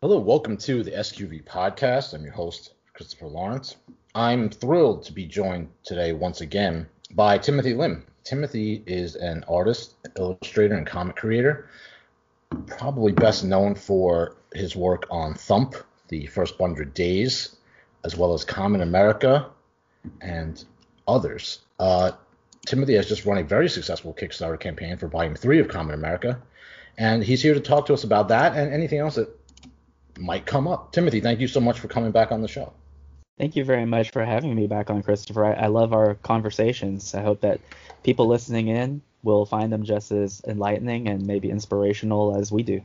Hello, welcome to the SQV podcast. I'm your host, Christopher Lawrence. I'm thrilled to be joined today once again by Timothy Lim. Timothy is an artist, illustrator, and comic creator, probably best known for his work on Thump, the first 100 Days, as well as Common America and others. Timothy has just run a very successful Kickstarter campaign for Volume 3 of Common America, and he's here to talk to us about that and anything else that might come up. Timothy, thank you so much for coming back on the show. Thank you very much for having me back on, Christopher. I love our conversations. I hope that people listening in will find them just as enlightening and maybe inspirational as we do.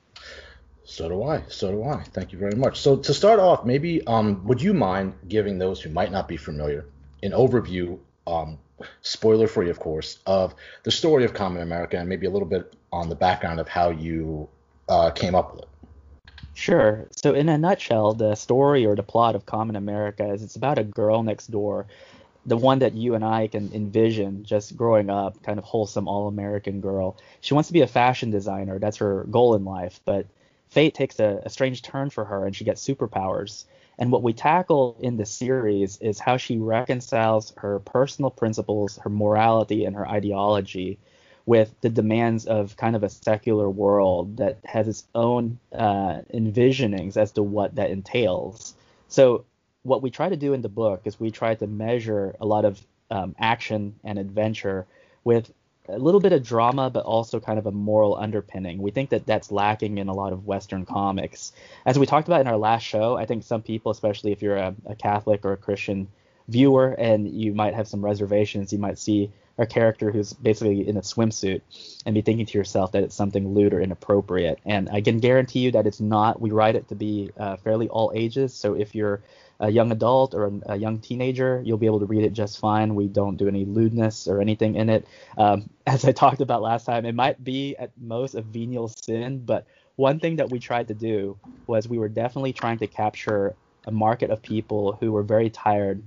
So do I. Thank you very much. So to start off, maybe would you mind giving those who might not be familiar an overview, spoiler free of course, of the story of Common America and maybe a little bit on the background of how you came up with it? Sure. So in a nutshell, the story or the plot of Common America is it's about a girl next door, the one that you and I can envision just growing up, kind of wholesome all-American girl. She wants to be a fashion designer. That's her goal in life. But fate takes a strange turn for her and she gets superpowers. And what we tackle in the series is how she reconciles her personal principles, her morality, and her ideology with the demands of kind of a secular world that has its own envisionings as to what that entails. So what we try to do in the book is we try to measure a lot of action and adventure with a little bit of drama, but also kind of a moral underpinning. We think that that's lacking in a lot of Western comics. As we talked about in our last show, I think some people, especially if you're a Catholic or a Christian viewer and you might have some reservations, you might see a character who's basically in a swimsuit and be thinking to yourself that it's something lewd or inappropriate. And I can guarantee you that it's not. We write it to be fairly all ages. So if you're a young adult or a young teenager, you'll be able to read it just fine. We don't do any lewdness or anything in it. As I talked about last time, it might be at most a venial sin, but one thing that we tried to do was we were definitely trying to capture a market of people who were very tired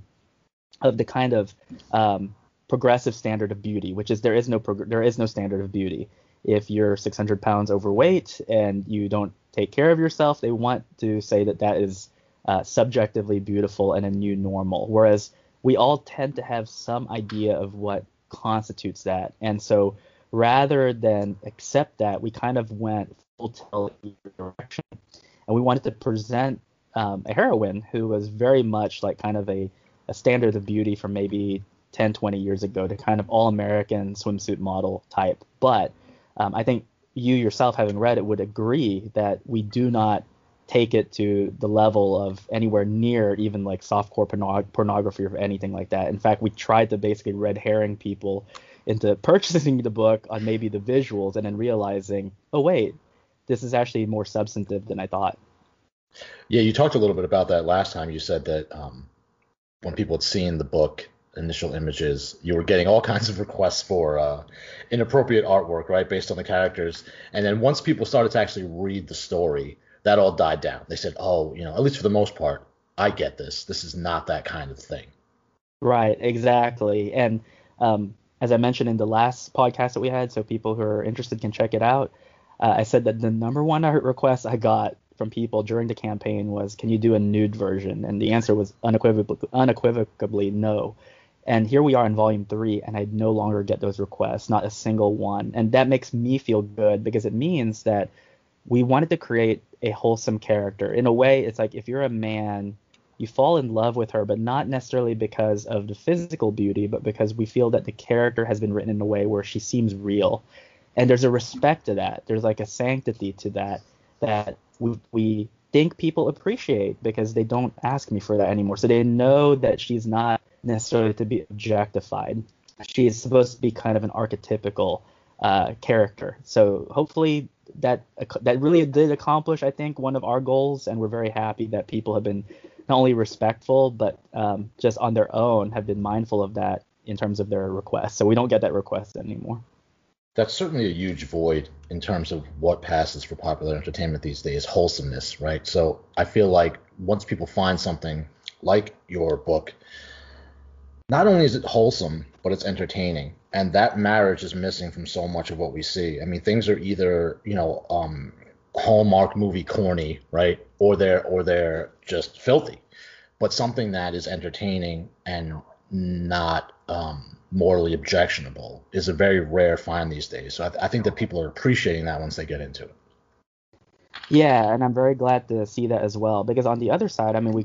of the kind of progressive standard of beauty, which is there is no standard of beauty. If you're 600 pounds overweight and you don't take care of yourself, they want to say that that is subjectively beautiful and a new normal, whereas we all tend to have some idea of what constitutes that. And so rather than accept that, we kind of went full tilt direction, and we wanted to present a heroine who was very much like kind of a standard of beauty from maybe 10, 20 years ago, to kind of all-American swimsuit model type. But I think you yourself, having read it, would agree that we do not take it to the level of anywhere near even like softcore pornography or anything like that. In fact, we tried to basically red herring people into purchasing the book on maybe the visuals and then realizing, oh, wait, this is actually more substantive than I thought. Yeah, you talked a little bit about that last time. You said that when people had seen the book, initial images, you were getting all kinds of requests for inappropriate artwork, right, based on the characters. And then once people started to actually read the story, that all died down. They said, oh, at least for the most part, I get this. This is not that kind of thing. Right, exactly. And as I mentioned in the last podcast that we had, so people who are interested can check it out, I said that the number one request I got from people during the campaign was, can you do a nude version? And the answer was unequivocally no. And here we are in Volume 3, and I no longer get those requests, not a single one. And that makes me feel good because it means that we wanted to create a wholesome character. In a way, it's like if you're a man, you fall in love with her, but not necessarily because of the physical beauty, but because we feel that the character has been written in a way where she seems real. And there's a respect to that. There's like a sanctity to that we think people appreciate because they don't ask me for that anymore. So they know that she's not necessarily to be objectified. She's supposed to be kind of an archetypical character. So hopefully that really did accomplish, I think, one of our goals, and we're very happy that people have been not only respectful, but just on their own have been mindful of that in terms of their requests. So we don't get that request anymore. That's certainly a huge void in terms of what passes for popular entertainment these days, wholesomeness, right? So I feel like once people find something like your book, not only is it wholesome, but it's entertaining. And that marriage is missing from so much of what we see. I mean, things are either, Hallmark movie corny, right? Or they're just filthy. But something that is entertaining and not morally objectionable is a very rare find these days. So I think that people are appreciating that once they get into it. Yeah, and I'm very glad to see that as well. Because on the other side, I mean,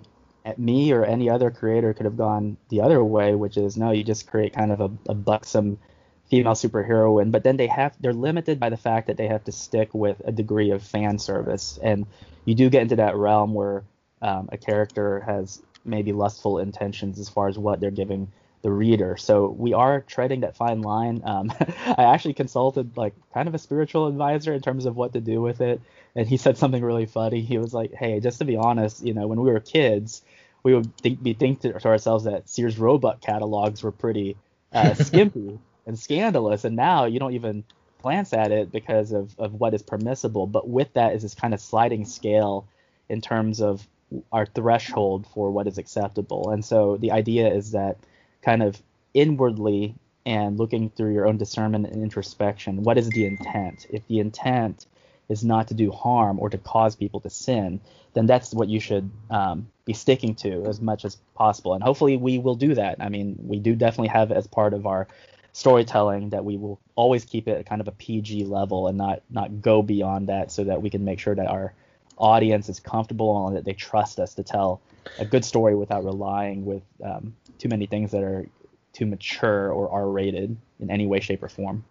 me or any other creator could have gone the other way, which is no, you just create kind of a buxom female superheroine, but then they're limited by the fact that they have to stick with a degree of fan service, and you do get into that realm where a character has maybe lustful intentions as far as what they're giving the reader. So we are treading that fine line. I actually consulted like kind of a spiritual advisor in terms of what to do with it, and he said something really funny. He was like, "Hey, just to be honest, when we were kids, we would think to ourselves that Sears Roebuck catalogs were pretty skimpy and scandalous, and now you don't even glance at it because of what is permissible. But with that is this kind of sliding scale in terms of our threshold for what is acceptable. And so the idea is that kind of inwardly and looking through your own discernment and introspection, what is the intent? If the intent is not to do harm or to cause people to sin, then that's what you should be sticking to as much as possible. And hopefully we will do that. I mean, we do definitely have as part of our storytelling that we will always keep it at kind of a PG level and not go beyond that, so that we can make sure that our audience is comfortable and that they trust us to tell a good story without relying with too many things that are too mature or R-rated in any way, shape, or form.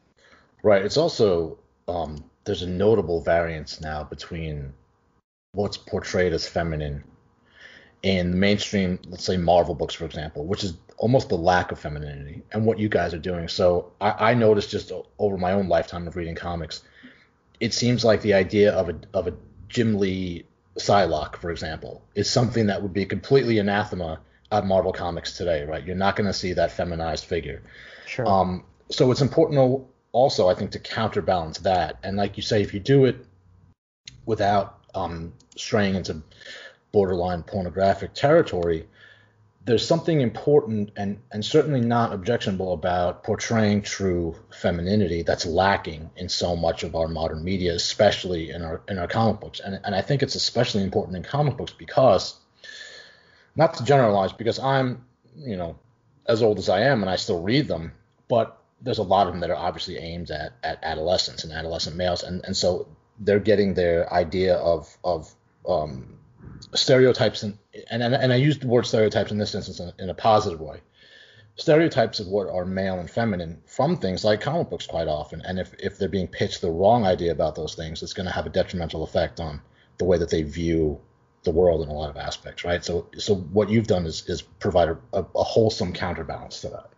Right. It's also there's a notable variance now between what's portrayed as feminine in the mainstream, let's say Marvel books, for example, which is almost the lack of femininity, and what you guys are doing. So I noticed just over my own lifetime of reading comics, it seems like the idea of a Jim Lee Psylocke, for example, is something that would be completely anathema at Marvel Comics today, right? You're not going to see that feminized figure. Sure. So it's important also, I think, to counterbalance that. And like you say, if you do it without straying into borderline pornographic territory, there's something important and certainly not objectionable about portraying true femininity that's lacking in so much of our modern media, especially in our comic books. And I think it's especially important in comic books because, not to generalize, because I'm, as old as I am and I still read them, but there's a lot of them that are obviously aimed at adolescents and adolescent males, and so they're getting their idea of stereotypes, and I use the word stereotypes in this instance in a positive way. Stereotypes of what are male and feminine from things like comic books quite often, and if they're being pitched the wrong idea about those things, it's going to have a detrimental effect on the way that they view the world in a lot of aspects, right? So what you've done is provide a wholesome counterbalance to that.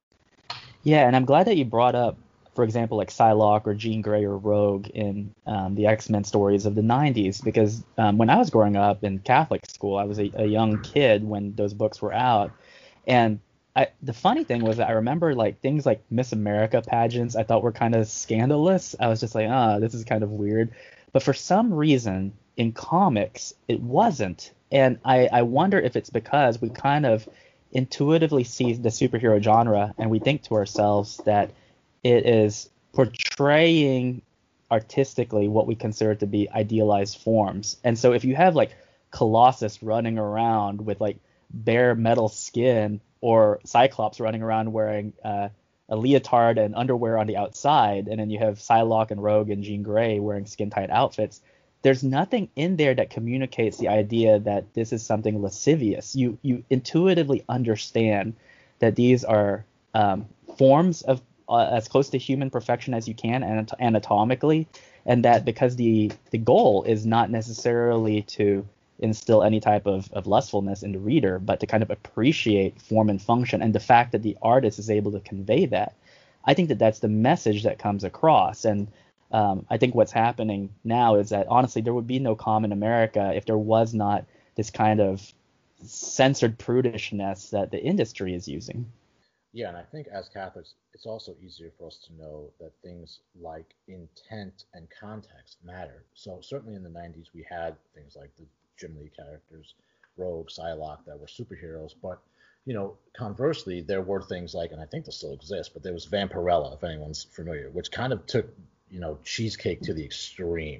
Yeah, and I'm glad that you brought up, for example, like Psylocke or Jean Grey or Rogue in the X-Men stories of the 90s, because when I was growing up in Catholic school, I was a young kid when those books were out. And the funny thing was that I remember like things like Miss America pageants I thought were kind of scandalous. I was just like, this is kind of weird. But for some reason in comics, it wasn't. And I wonder if it's because we kind of intuitively see the superhero genre and we think to ourselves that it is portraying artistically what we consider to be idealized forms. And so if you have like Colossus running around with like bare metal skin, or Cyclops running around wearing a leotard and underwear on the outside, and then you have Psylocke and Rogue and Jean Grey wearing skin-tight outfits, there's nothing in there that communicates the idea that this is something lascivious. You intuitively understand that these are forms of as close to human perfection as you can anatomically, and that because the goal is not necessarily to instill any type of lustfulness in the reader, but to kind of appreciate form and function, and the fact that the artist is able to convey that. I think that that's the message that comes across. And I think what's happening now is that honestly there would be no common America if there was not this kind of censored prudishness that the industry is using. Yeah, and I think as Catholics, it's also easier for us to know that things like intent and context matter. So certainly in the 90s, we had things like the Jim Lee characters, Rogue, Psylocke, that were superheroes. But, conversely, there were things like, and I think they still exist, but there was Vampirella, if anyone's familiar, which kind of took, cheesecake to the extreme.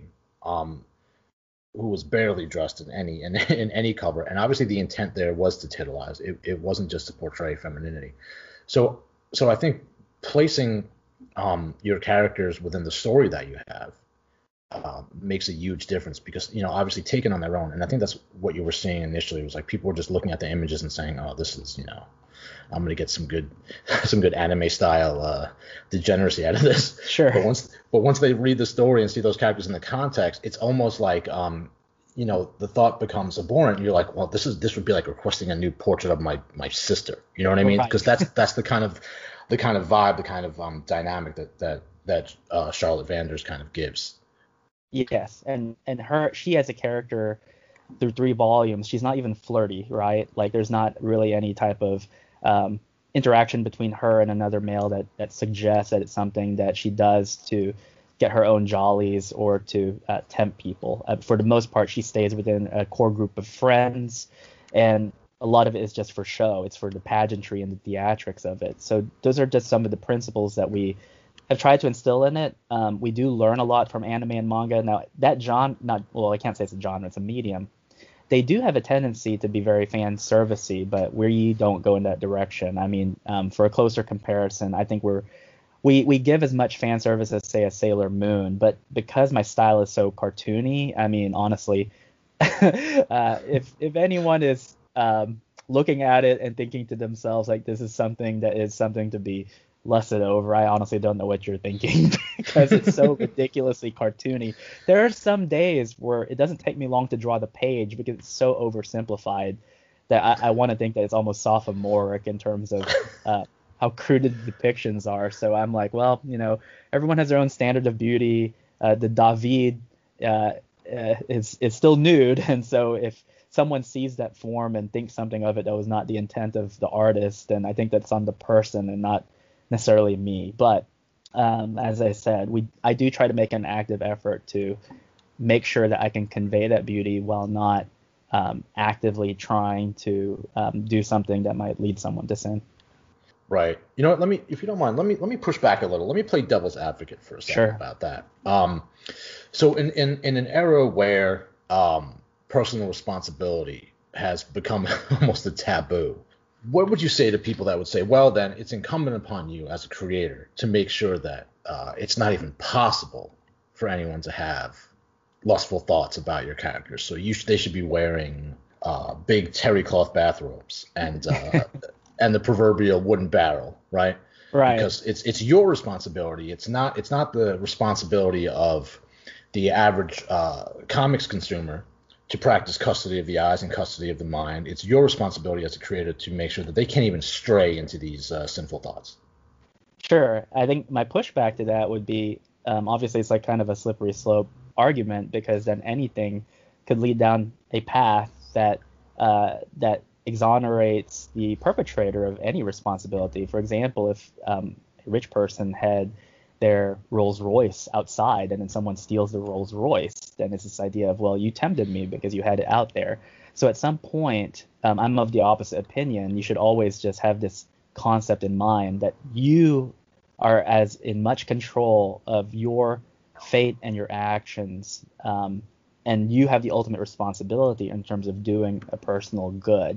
who was barely dressed in any cover, and obviously the intent there was to titilize. It wasn't just to portray femininity. So I think placing your characters within the story that you have makes a huge difference, because obviously taken on their own, and I think that's what you were seeing initially, was like people were just looking at the images and saying, oh, this is I'm gonna get some good anime style degeneracy out of this. Sure. But once they read the story and see those characters in the context, it's almost like the thought becomes abhorrent. You're like, well, this would be like requesting a new portrait of my sister. You know what I mean? Because that's the kind of vibe, the kind of dynamic that Charlotte Vanders kind of gives. Yes, and she as a character through 3 volumes, she's not even flirty, right? Like there's not really any type of interaction between her and another male that suggests that it's something that she does to get her own jollies or to tempt people. For the most part, she stays within a core group of friends, and a lot of it is just for show. It's for the pageantry and the theatrics of it. So those are just some of the principles that we have tried to instill in it. We do learn a lot from anime and manga. Now, that genre, I can't say it's a genre, it's a medium. They do have a tendency to be very fan servicey, but we don't go in that direction. I mean, for a closer comparison, I think we give as much fan service as, say, a Sailor Moon, but because my style is so cartoony, I mean, honestly, if anyone is looking at it and thinking to themselves like this is something to be lusted over, I honestly don't know what you're thinking because it's so ridiculously cartoony. There are some days where it doesn't take me long to draw the page because it's so oversimplified that I want to think that it's almost sophomoric in terms of how crude the depictions are. So I'm like, well, everyone has their own standard of beauty. The David is still nude, and so if someone sees that form and thinks something of it that was not the intent of the artist, then I think that's on the person and not necessarily me. But as I said, I do try to make an active effort to make sure that I can convey that beauty while not actively trying to do something that might lead someone to sin. Right. You know what? If you don't mind, let me push back a little. Let me play devil's advocate for a second about that. So in an era where personal responsibility has become almost a taboo, what would you say to people that would say, well, then it's incumbent upon you as a creator to make sure that it's not even possible for anyone to have lustful thoughts about your characters? So they should be wearing big terry cloth bathrobes and and the proverbial wooden barrel, right? Right. Because it's your responsibility. It's not the responsibility of the average comics consumer to practice custody of the eyes and custody of the mind. It's your responsibility as a creator to make sure that they can't even stray into these sinful thoughts. Sure. I think my pushback to that would be, obviously it's like kind of a slippery slope argument, because then anything could lead down a path that exonerates the perpetrator of any responsibility. For example, if a rich person had their Rolls Royce outside and then someone steals the Rolls Royce, then it's this idea of, well, you tempted me because you had it out there. So at some point, I'm of the opposite opinion. You should always just have this concept in mind that you are as in much control of your fate and your actions, and you have the ultimate responsibility in terms of doing a personal good.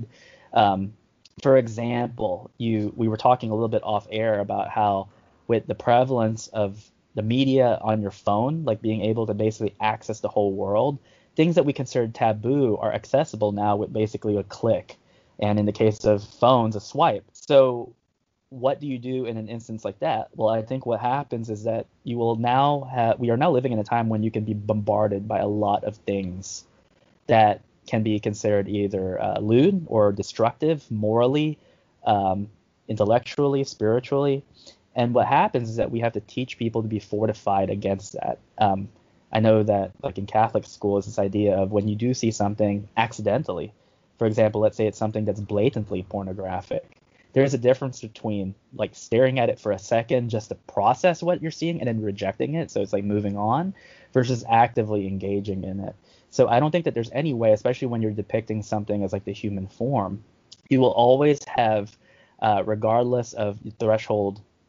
For example, we were talking a little bit off air about how with the prevalence of the media on your phone, like being able to basically access the whole world, things that we considered taboo are accessible now with basically a click. And in the case of phones, a swipe. So what do you do in an instance like that? Well, I think what happens is that we are now living in a time when you can be bombarded by a lot of things that can be considered either lewd or destructive morally, intellectually, spiritually. And what happens is that we have to teach people to be fortified against that. I know that like in Catholic school is this idea of when you do see something accidentally, for example, let's say it's something that's blatantly pornographic, there's a difference between like staring at it for a second just to process what you're seeing and then rejecting it, so it's like moving on, versus actively engaging in it. So I don't think that there's any way, especially when you're depicting something as like the human form, you will always have, regardless of the threshold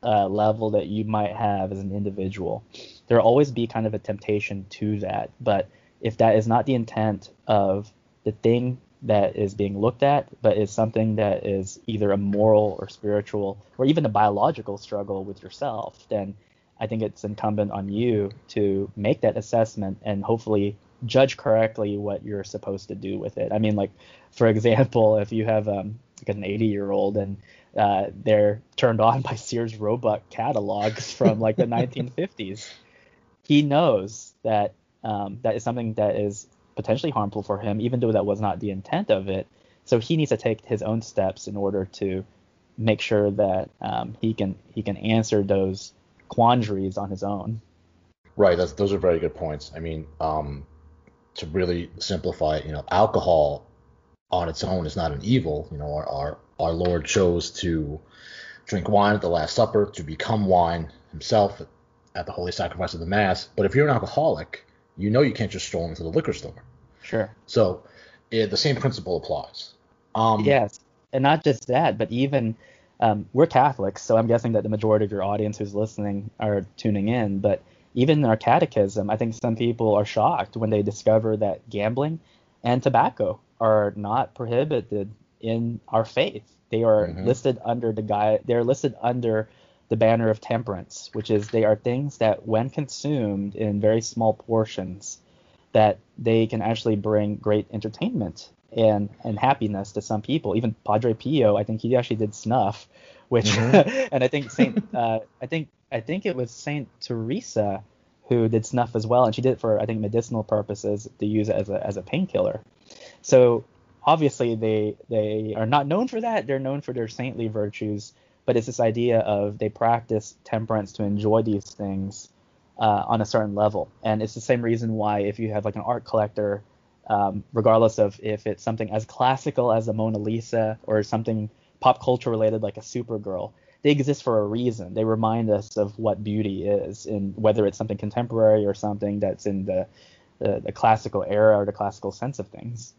level that you might have as an individual. There'll always be kind of a temptation to that. But if that is not the intent of the thing that is being looked at, but is something that is either a moral or spiritual or even a biological struggle with yourself, then I think it's incumbent on you to make that assessment and hopefully judge correctly what you're supposed to do with it. I mean, like, for example, if you have like an 80-year-old and they're turned on by Sears Roebuck catalogs from like the 1950s, he knows that that is something that is potentially harmful for him, even though that was not the intent of it. So he needs to take his own steps in order to make sure that he can answer those quandaries on his own. Right. Those are very good points. I mean, to really simplify it, alcohol on its own is not an evil. Our Lord chose to drink wine at the Last Supper, to become wine himself at the holy sacrifice of the Mass. But if you're an alcoholic, you can't just stroll into the liquor store. Sure. So the same principle applies. Yes, and not just that, but even we're Catholics, so I'm guessing that the majority of your audience who's listening are tuning in. But even in our catechism, I think some people are shocked when they discover that gambling and tobacco are not prohibited in our faith. They are listed under they're listed under the banner of temperance, which is they are things that when consumed in very small portions, that they can actually bring great entertainment and happiness to some people. Even Padre Pio, I think he actually did snuff, which and I think I think it was Saint Teresa who did snuff as well, and she did it for, I think, medicinal purposes, to use it as a painkiller. So obviously they are not known for that. They're known for their saintly virtues, but it's this idea of they practice temperance to enjoy these things on a certain level. And it's the same reason why if you have like an art collector, regardless of if it's something as classical as the Mona Lisa or something pop culture related like a Supergirl, they exist for a reason. They remind us of what beauty is, and whether it's something contemporary or something that's in the classical era or the classical sense of things.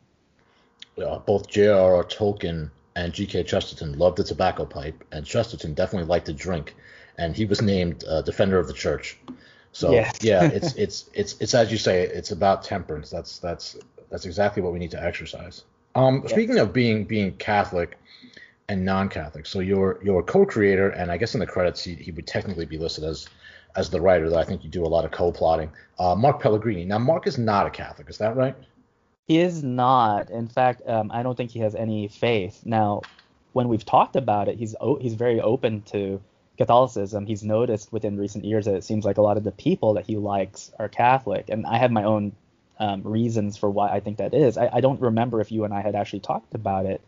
Both J.R.R. Tolkien and G.K. Chesterton loved the tobacco pipe, and Chesterton definitely liked to drink, and he was named Defender of the Church. So yes. Yeah, it's as you say, it's about temperance. That's exactly what we need to exercise. Speaking of being Catholic and non-Catholic, so you're a co-creator, and I guess in the credits he would technically be listed as the writer, though I think you do a lot of co-plotting. Mark Pellegrini. Now, Mark is not a Catholic, is that right? He is not. In fact, I don't think he has any faith. Now, when we've talked about it, he's very open to Catholicism. He's noticed within recent years that it seems like a lot of the people that he likes are Catholic, and I have my own reasons for why I think that is. I don't remember if you and I had actually talked about it.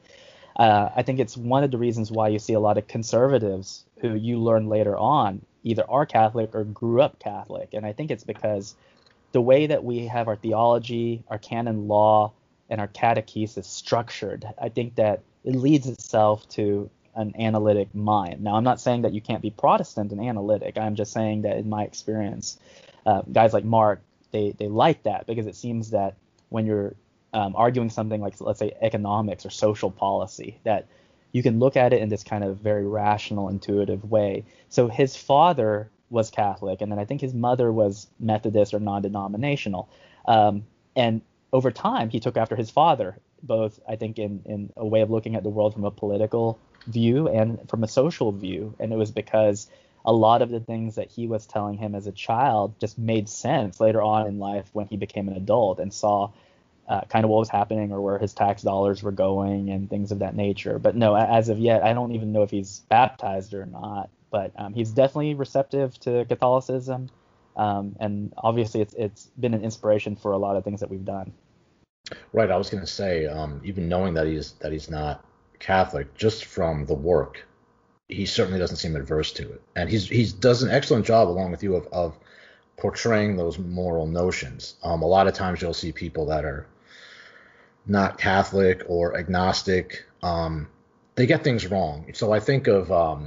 I think it's one of the reasons why you see a lot of conservatives who you learn later on either are Catholic or grew up Catholic. And I think it's because the way that we have our theology, our canon law, and our catechesis structured, I think that it leads itself to an analytic mind. Now, I'm not saying that you can't be Protestant and analytic. I'm just saying that in my experience, guys like Mark, they like that because it seems that when you're arguing something like, let's say, economics or social policy, that you can look at it in this kind of very rational, intuitive way. So his father was Catholic, and then I think his mother was Methodist or non-denominational. And over time, he took after his father, both, I think, in a way of looking at the world from a political view and from a social view. And it was because a lot of the things that he was telling him as a child just made sense later on in life when he became an adult and saw kind of what was happening or where his tax dollars were going and things of that nature. But no, as of yet, I don't even know if he's baptized or not. But he's definitely receptive to Catholicism, and obviously it's been an inspiration for a lot of things that we've done. Right, I was going to say, even knowing that he's not Catholic, just from the work, he certainly doesn't seem adverse to it, and he does an excellent job along with you of portraying those moral notions. A lot of times you'll see people that are not Catholic or agnostic, they get things wrong. So I think of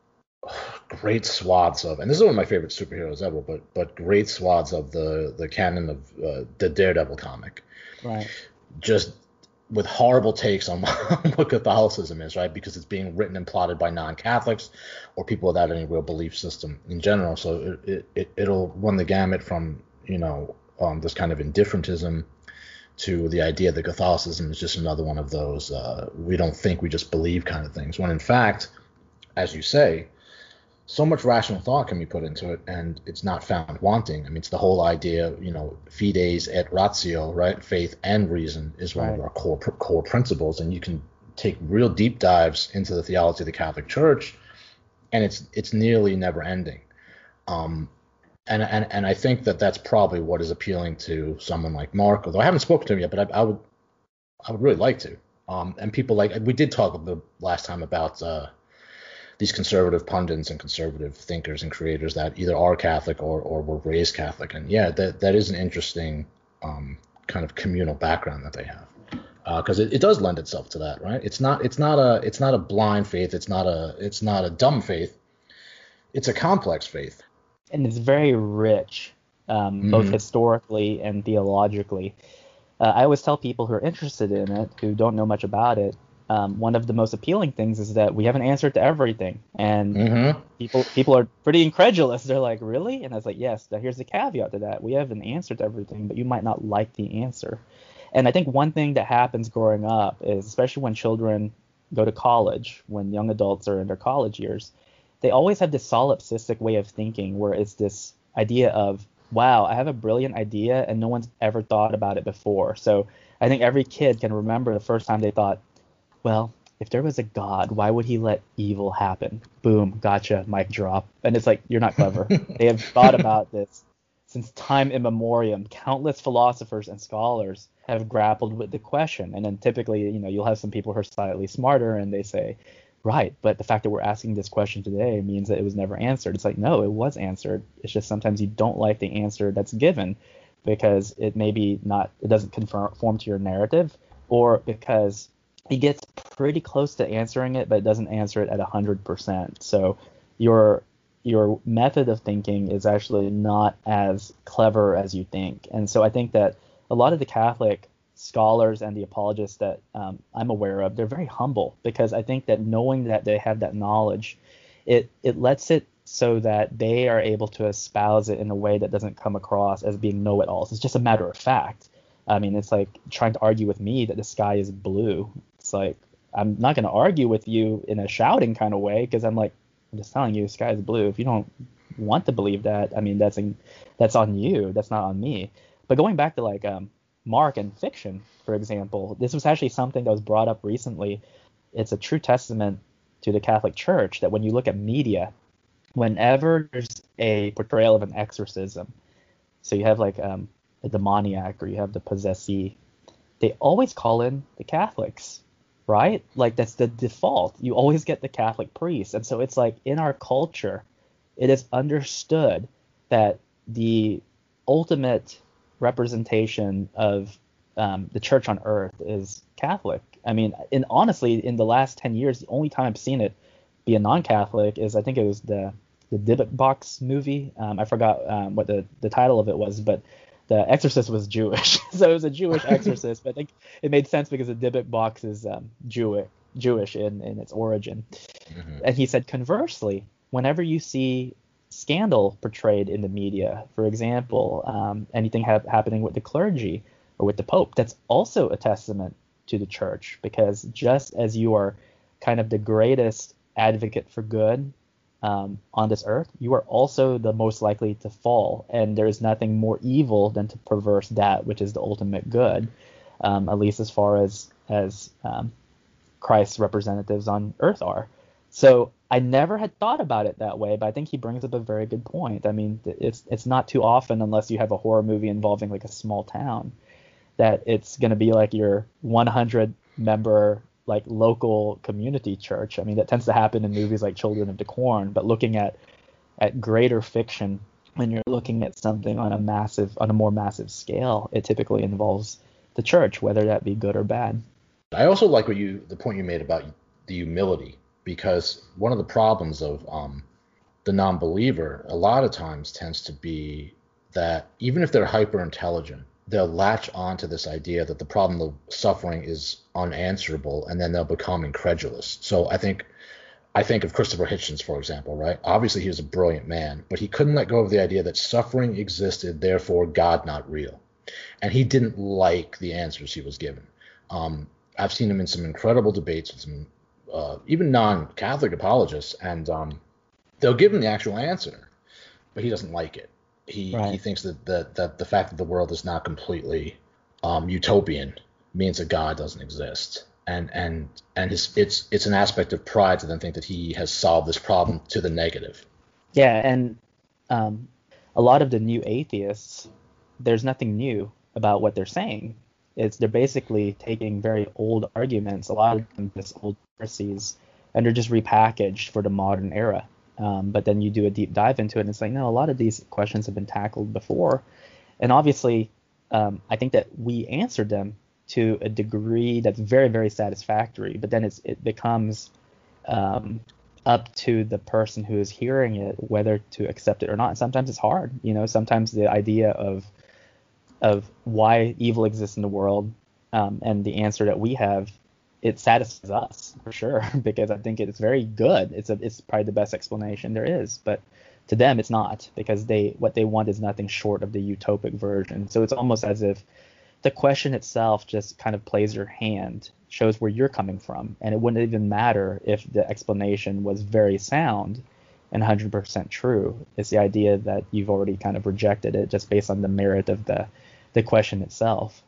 great swaths of, and this is one of my favorite superheroes ever, but great swaths of the canon of the Daredevil comic. Right. Just with horrible takes on what Catholicism is, right? Because it's being written and plotted by non-Catholics or people without any real belief system in general. So it'll run the gamut from, this kind of indifferentism to the idea that Catholicism is just another one of those we don't think, we just believe kind of things. When in fact, as you say, so much rational thought can be put into it, and it's not found wanting. I mean, it's the whole idea, fides et ratio, right? Faith and reason is one of our core principles, and you can take real deep dives into the theology of the Catholic Church, and it's nearly never ending. And I think that that's probably what is appealing to someone like Mark, although I haven't spoken to him yet, but I would really like to. And people we did talk the last time about these conservative pundits and conservative thinkers and creators that either are Catholic or were raised Catholic. And yeah, that is an interesting kind of communal background that they have, because it does lend itself to that, right? It's not a blind faith. It's not a dumb faith. It's a complex faith. And it's very rich, both historically and theologically. I always tell people who are interested in it, who don't know much about it, one of the most appealing things is that we have an answer to everything. And people are pretty incredulous. They're like, really? And I was like, yes, here's the caveat to that. We have an answer to everything, but you might not like the answer. And I think one thing that happens growing up is, especially when children go to college, when young adults are in their college years, they always have this solipsistic way of thinking where it's this idea of, wow, I have a brilliant idea and no one's ever thought about it before. So I think every kid can remember the first time they thought, well, if there was a God, why would he let evil happen? Boom, gotcha, mic drop. And it's like, you're not clever. They have thought about this since time immemorial. Countless philosophers and scholars have grappled with the question. And then typically, you'll have some people who are slightly smarter and they say, right, but the fact that we're asking this question today means that it was never answered. It's like, no, it was answered. It's just sometimes you don't like the answer that's given because it doesn't conform to your narrative, or because it gets pretty close to answering it, but it doesn't answer it at 100%. So your method of thinking is actually not as clever as you think. And so I think that a lot of the Catholic scholars and the apologists that I'm aware of, they're very humble, because I think that knowing that they have that knowledge, it lets it so that they are able to espouse it in a way that doesn't come across as being know-it-alls. It's just a matter of fact. I mean, it's like trying to argue with me that the sky is blue. It's like, I'm not going to argue with you in a shouting kind of way, because I'm just telling you the sky is blue. If you don't want to believe that, I mean, that's on you. That's not on me. But going back to Mark and fiction, for example, this was actually something that was brought up recently. It's a true testament to the Catholic Church that when you look at media, whenever there's a portrayal of an exorcism, so you have a demoniac or you have the possessee, they always call in the Catholics, right? That's the default. You always get the Catholic priest. And so it's like in our culture, it is understood that the ultimate representation of the church on earth is Catholic. I mean, honestly, in the last 10 years, the only time I've seen it be a non-Catholic is, I think it was the Dybbuk Box movie. I forgot what the title of it was, but the exorcist was Jewish. So it was a Jewish exorcist, but I think it made sense because the Dybbuk Box is Jewish in its origin. Mm-hmm. And he said, conversely, whenever you see scandal portrayed in the media, for example, anything happening with the clergy or with the Pope, that's also a testament to the church, because just as you are kind of the greatest advocate for good on this earth, you are also the most likely to fall, and there is nothing more evil than to perverse that which is the ultimate good, at least as far as Christ's representatives on earth are. So I never had thought about it that way, but I think he brings up a very good point. I mean, it's not too often, unless you have a horror movie involving a small town, that it's going to be your 100 member local community church. I mean, that tends to happen in movies like Children of the Corn, but looking at greater fiction, when you're looking at something on a more massive scale, it typically involves the church, whether that be good or bad. I also like the point you made about the humility, because one of the problems of the non-believer a lot of times tends to be that even if they're hyper intelligent, they'll latch on to this idea that the problem of suffering is unanswerable, and then they'll become incredulous. So I think of Christopher Hitchens, for example, right? Obviously, he was a brilliant man, but he couldn't let go of the idea that suffering existed, therefore God not real. And he didn't like the answers he was given. I've seen him in some incredible debates with some even non-Catholic apologists, and they'll give him the actual answer, but he doesn't like it. He thinks that the fact that the world is not completely utopian means that God doesn't exist. And it's an aspect of pride to then think that he has solved this problem to the negative. Yeah, and a lot of the new atheists, there's nothing new about what they're saying. They're basically taking very old arguments, a lot of them just old heresies, and they're just repackaged for the modern era. But then you do a deep dive into it, and it's like, no, a lot of these questions have been tackled before. And obviously, I think that we answered them to a degree that's very, very satisfactory. But then it becomes up to the person who is hearing it whether to accept it or not. And sometimes it's hard. Sometimes the idea of why evil exists in the world and the answer that we have, it satisfies us for sure, because I think it's very good. It's probably the best explanation there is, but to them it's not, because what they want is nothing short of the utopic version. So it's almost as if the question itself just kind of plays your hand, shows where you're coming from, and it wouldn't even matter if the explanation was very sound and 100% true. It's the idea that you've already kind of rejected it just based on the merit of the question itself.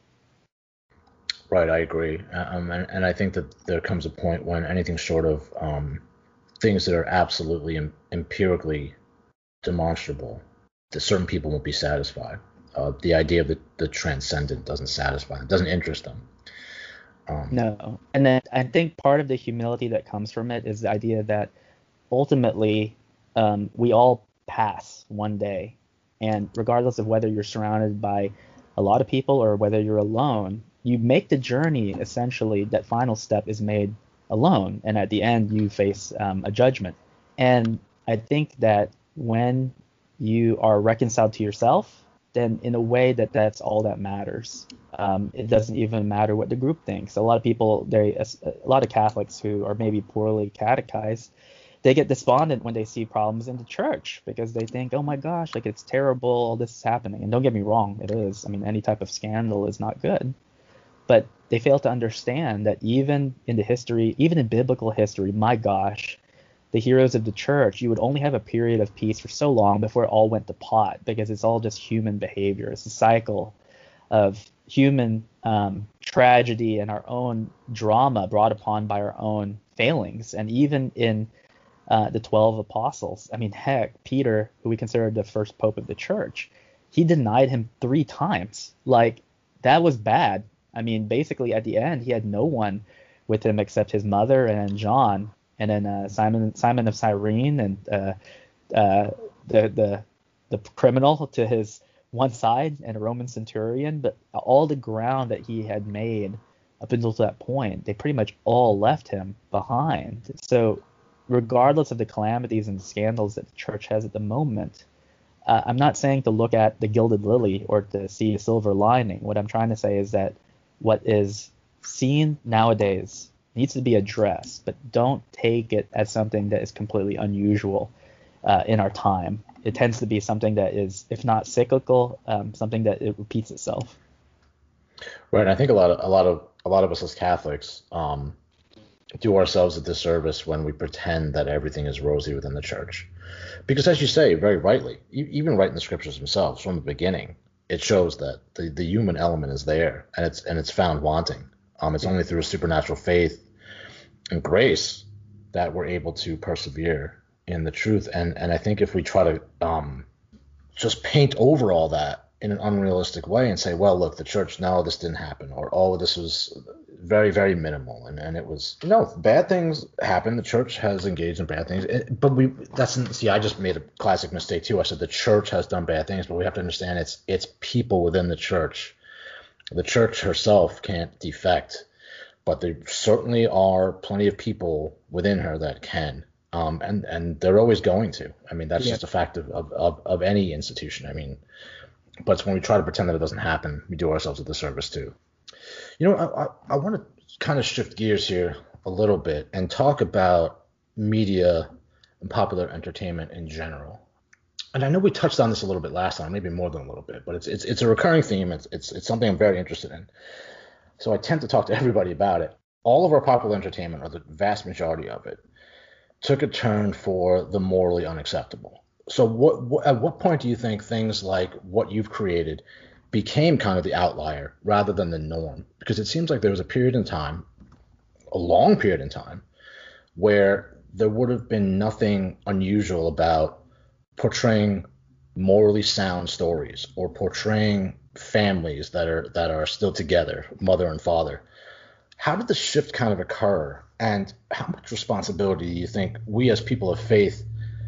Right, I agree. And I think that there comes a point when anything short of things that are absolutely empirically demonstrable, that certain people won't be satisfied. The idea of the transcendent doesn't satisfy them, doesn't interest them. No. And then I think part of the humility that comes from it is the idea that ultimately we all pass one day. And regardless of whether you're surrounded by a lot of people or whether you're alone, you make the journey, essentially, that final step is made alone. And at the end, you face a judgment. And I think that when you are reconciled to yourself, then in a way that's all that matters. It doesn't even matter what the group thinks. A lot of people, a lot of Catholics who are maybe poorly catechized, they get despondent when they see problems in the church because they think, oh my gosh, like it's terrible, all this is happening. And don't get me wrong, it is. I mean, any type of scandal is not good. But they fail to understand that even in biblical history, my gosh, the heroes of the church, you would only have a period of peace for so long before it all went to pot, because it's all just human behavior. It's a cycle of human tragedy and our own drama brought upon by our own failings. And even in the 12 apostles, I mean, heck, Peter, who we consider the first pope of the church, he denied him 3 times. Like, that was bad. I mean, basically at the end, he had no one with him except his mother and John, and then Simon of Cyrene, and the criminal to his one side, and a Roman centurion. But all the ground that he had made up until that point, they pretty much all left him behind. So regardless of the calamities and scandals that the church has at the moment, I'm not saying to look at the gilded lily or to see a silver lining. What I'm trying to say is that what is seen nowadays needs to be addressed, but don't take it as something that is completely unusual in our time. It tends to be something that is, if not cyclical, something that it repeats itself. Right. And I think a lot of us as Catholics do ourselves a disservice when we pretend that everything is rosy within the church, because, as you say very rightly, even right in the scriptures themselves, from the beginning, it shows that the human element is there, and it's found wanting. It's only through a supernatural faith and grace that we're able to persevere in the truth. And I think if we try to just paint over all that in an unrealistic way and say, well, look, the church, no, this didn't happen, or, oh, this was very, very minimal, and it was, bad things happen. The church has engaged in bad things, I just made a classic mistake too. I said the church has done bad things, but we have to understand it's people within the church. The church herself can't defect, but there certainly are plenty of people within her that can, and they're always going to. I mean, that's just a fact of any institution. I mean, but it's when we try to pretend that it doesn't happen, we do ourselves a disservice too. You know, I want to kind of shift gears here a little bit and talk about media and popular entertainment in general. And I know we touched on this a little bit last time, maybe more than a little bit, but it's a recurring theme. It's something I'm very interested in. So I tend to talk to everybody about it. All of our popular entertainment, or the vast majority of it, took a turn for the morally unacceptable. So at what point do you think things like what you've created became kind of the outlier rather than the norm? Because it seems like there was a period in time, a long period in time, where there would have been nothing unusual about portraying morally sound stories or portraying families that are still together, mother and father. How did the shift kind of occur, and how much responsibility do you think we as people of faith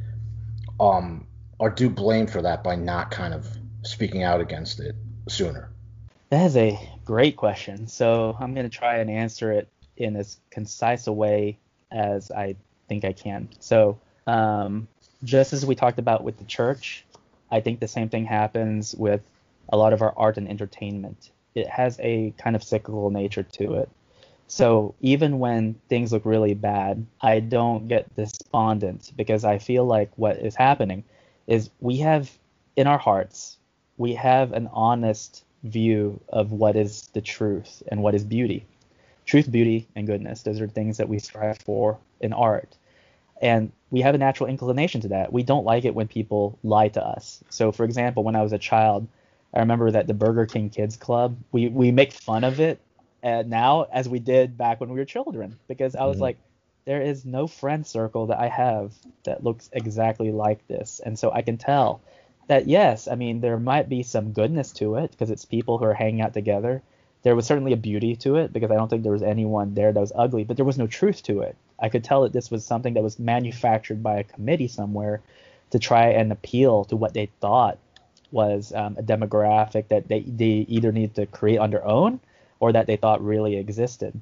are due blame for that by not kind of speaking out against it sooner? That is a great question. So I'm going to try and answer it in as concise a way as I think I can. So just as we talked about with the church, I think the same thing happens with a lot of our art and entertainment. It has a kind of cyclical nature to it. So even when things look really bad, I don't get despondent because I feel like what is happening is we have in our hearts, we have an honest view of what is the truth and what is beauty. Truth, beauty, and goodness. Those are things that we strive for in art. And we have a natural inclination to that. We don't like it when people lie to us. So, for example, when I was a child, I remember that the Burger King Kids Club, we make fun of it now as we did back when we were children, because I was like, there is no friend circle that I have that looks exactly like this. And so I can tell that, yes, I mean, there might be some goodness to it because it's people who are hanging out together. There was certainly a beauty to it because I don't think there was anyone there that was ugly, but there was no truth to it. I could tell that this was something that was manufactured by a committee somewhere to try and appeal to what they thought was a demographic that they either needed to create on their own or that they thought really existed.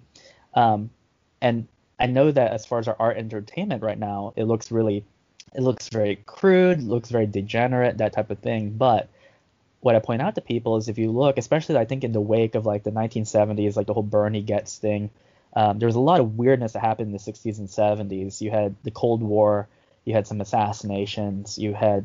And I know that as far as our art entertainment right now, it looks very crude, looks very degenerate, that type of thing. But what I point out to people is if you look, especially I think in the wake of like the 1970s, like the whole Bernie Getz thing, there was a lot of weirdness that happened in the 60s and 70s. You had the Cold War, you had some assassinations, you had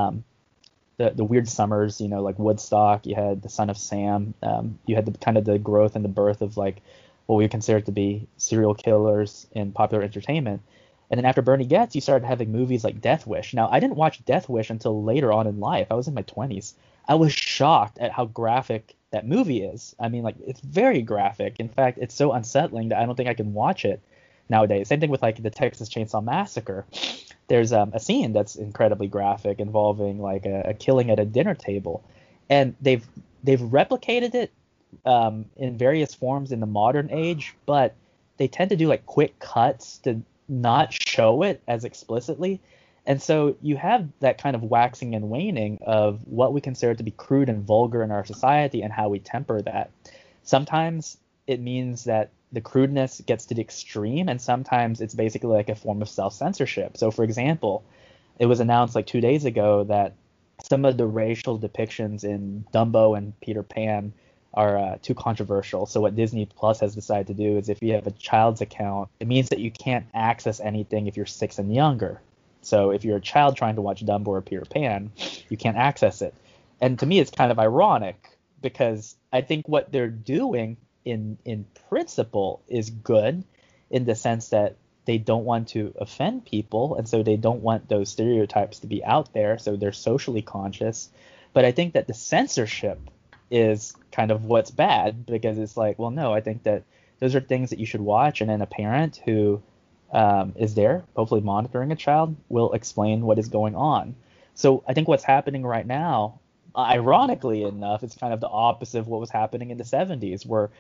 the weird summers, like Woodstock, you had the Son of Sam, you had the kind of the growth and the birth of like what we consider to be serial killers in popular entertainment. And then after Bernie Getz, you started having movies like Death Wish. Now, I didn't watch Death Wish until later on in life. I was in my 20s. I was shocked at how graphic that movie is. I mean, like, it's very graphic. In fact, it's so unsettling that I don't think I can watch it nowadays. Same thing with like the Texas Chainsaw Massacre. There's a scene that's incredibly graphic involving like a killing at a dinner table, and they've replicated it in various forms in the modern age, but they tend to do like quick cuts to not show it as explicitly. And so you have that kind of waxing and waning of what we consider to be crude and vulgar in our society and how we temper that. Sometimes it means that the crudeness gets to the extreme, and sometimes it's basically like a form of self-censorship. So, for example, it was announced like 2 days ago that some of the racial depictions in Dumbo and Peter Pan are too controversial. So what Disney Plus has decided to do is if you have a child's account, it means that you can't access anything if you're 6 and younger. So if you're a child trying to watch Dumbo or Peter Pan, you can't access it. And to me, it's kind of ironic because I think what they're doing in principle is good in the sense that they don't want to offend people, and so they don't want those stereotypes to be out there, so they're socially conscious. But I think that the censorship is kind of what's bad, because it's like, well, no, I think that those are things that you should watch, and then a parent who is there, hopefully monitoring a child, will explain what is going on. So I think what's happening right now, ironically enough, it's kind of the opposite of what was happening in the 70s, where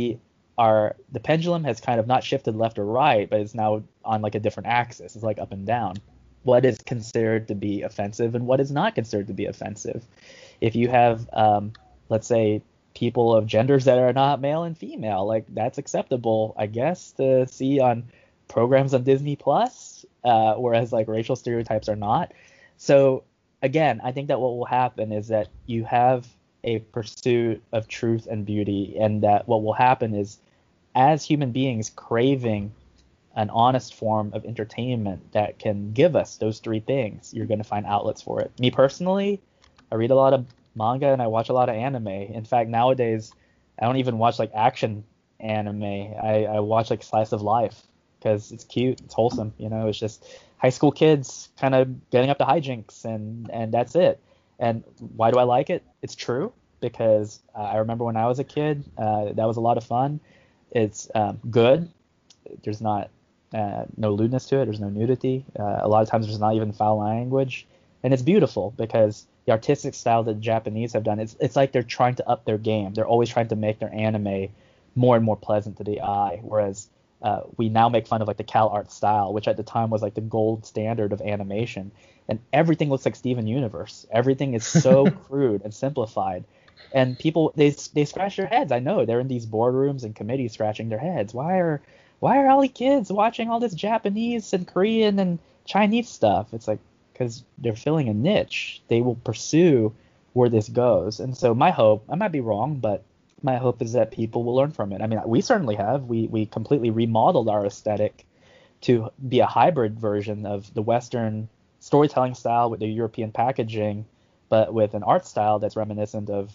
the pendulum has kind of not shifted left or right, but it's now on like a different axis. It's like up and down. What is considered to be offensive and what is not considered to be offensive? If you have, let's say, people of genders that are not male and female, like that's acceptable, I guess, to see on programs on Disney Plus, whereas like racial stereotypes are not. So again, I think that what will happen is that you have a pursuit of truth and beauty, and that what will happen is, as human beings craving an honest form of entertainment that can give us those three things, you're going to find outlets for it. Me personally, I read a lot of manga and I watch a lot of anime. In fact, nowadays, I don't even watch like action anime. I watch like slice of life because it's cute, it's wholesome. It's just high school kids kind of getting up to hijinks, and that's it. And why do I like it? It's true because I remember when I was a kid, that was a lot of fun. It's good. There's not no lewdness to it. There's no nudity. A lot of times there's not even foul language, and it's beautiful because the artistic style that the Japanese have done, it's like they're trying to up their game. They're always trying to make their anime more and more pleasant to the eye, whereas we now make fun of like the Cal Art style, which at the time was like the gold standard of animation, and everything looks like Steven Universe. Everything is so crude and simplified, and people they scratch their heads. I know they're in these boardrooms and committees scratching their heads. Why are all the kids watching all this Japanese and Korean and Chinese stuff? It's like because they're filling a niche. They will pursue where this goes. And so my hope, I might be wrong, but my hope is that people will learn from it. I mean, we certainly have. We completely remodeled our aesthetic to be a hybrid version of the Western storytelling style with the European packaging, but with an art style that's reminiscent of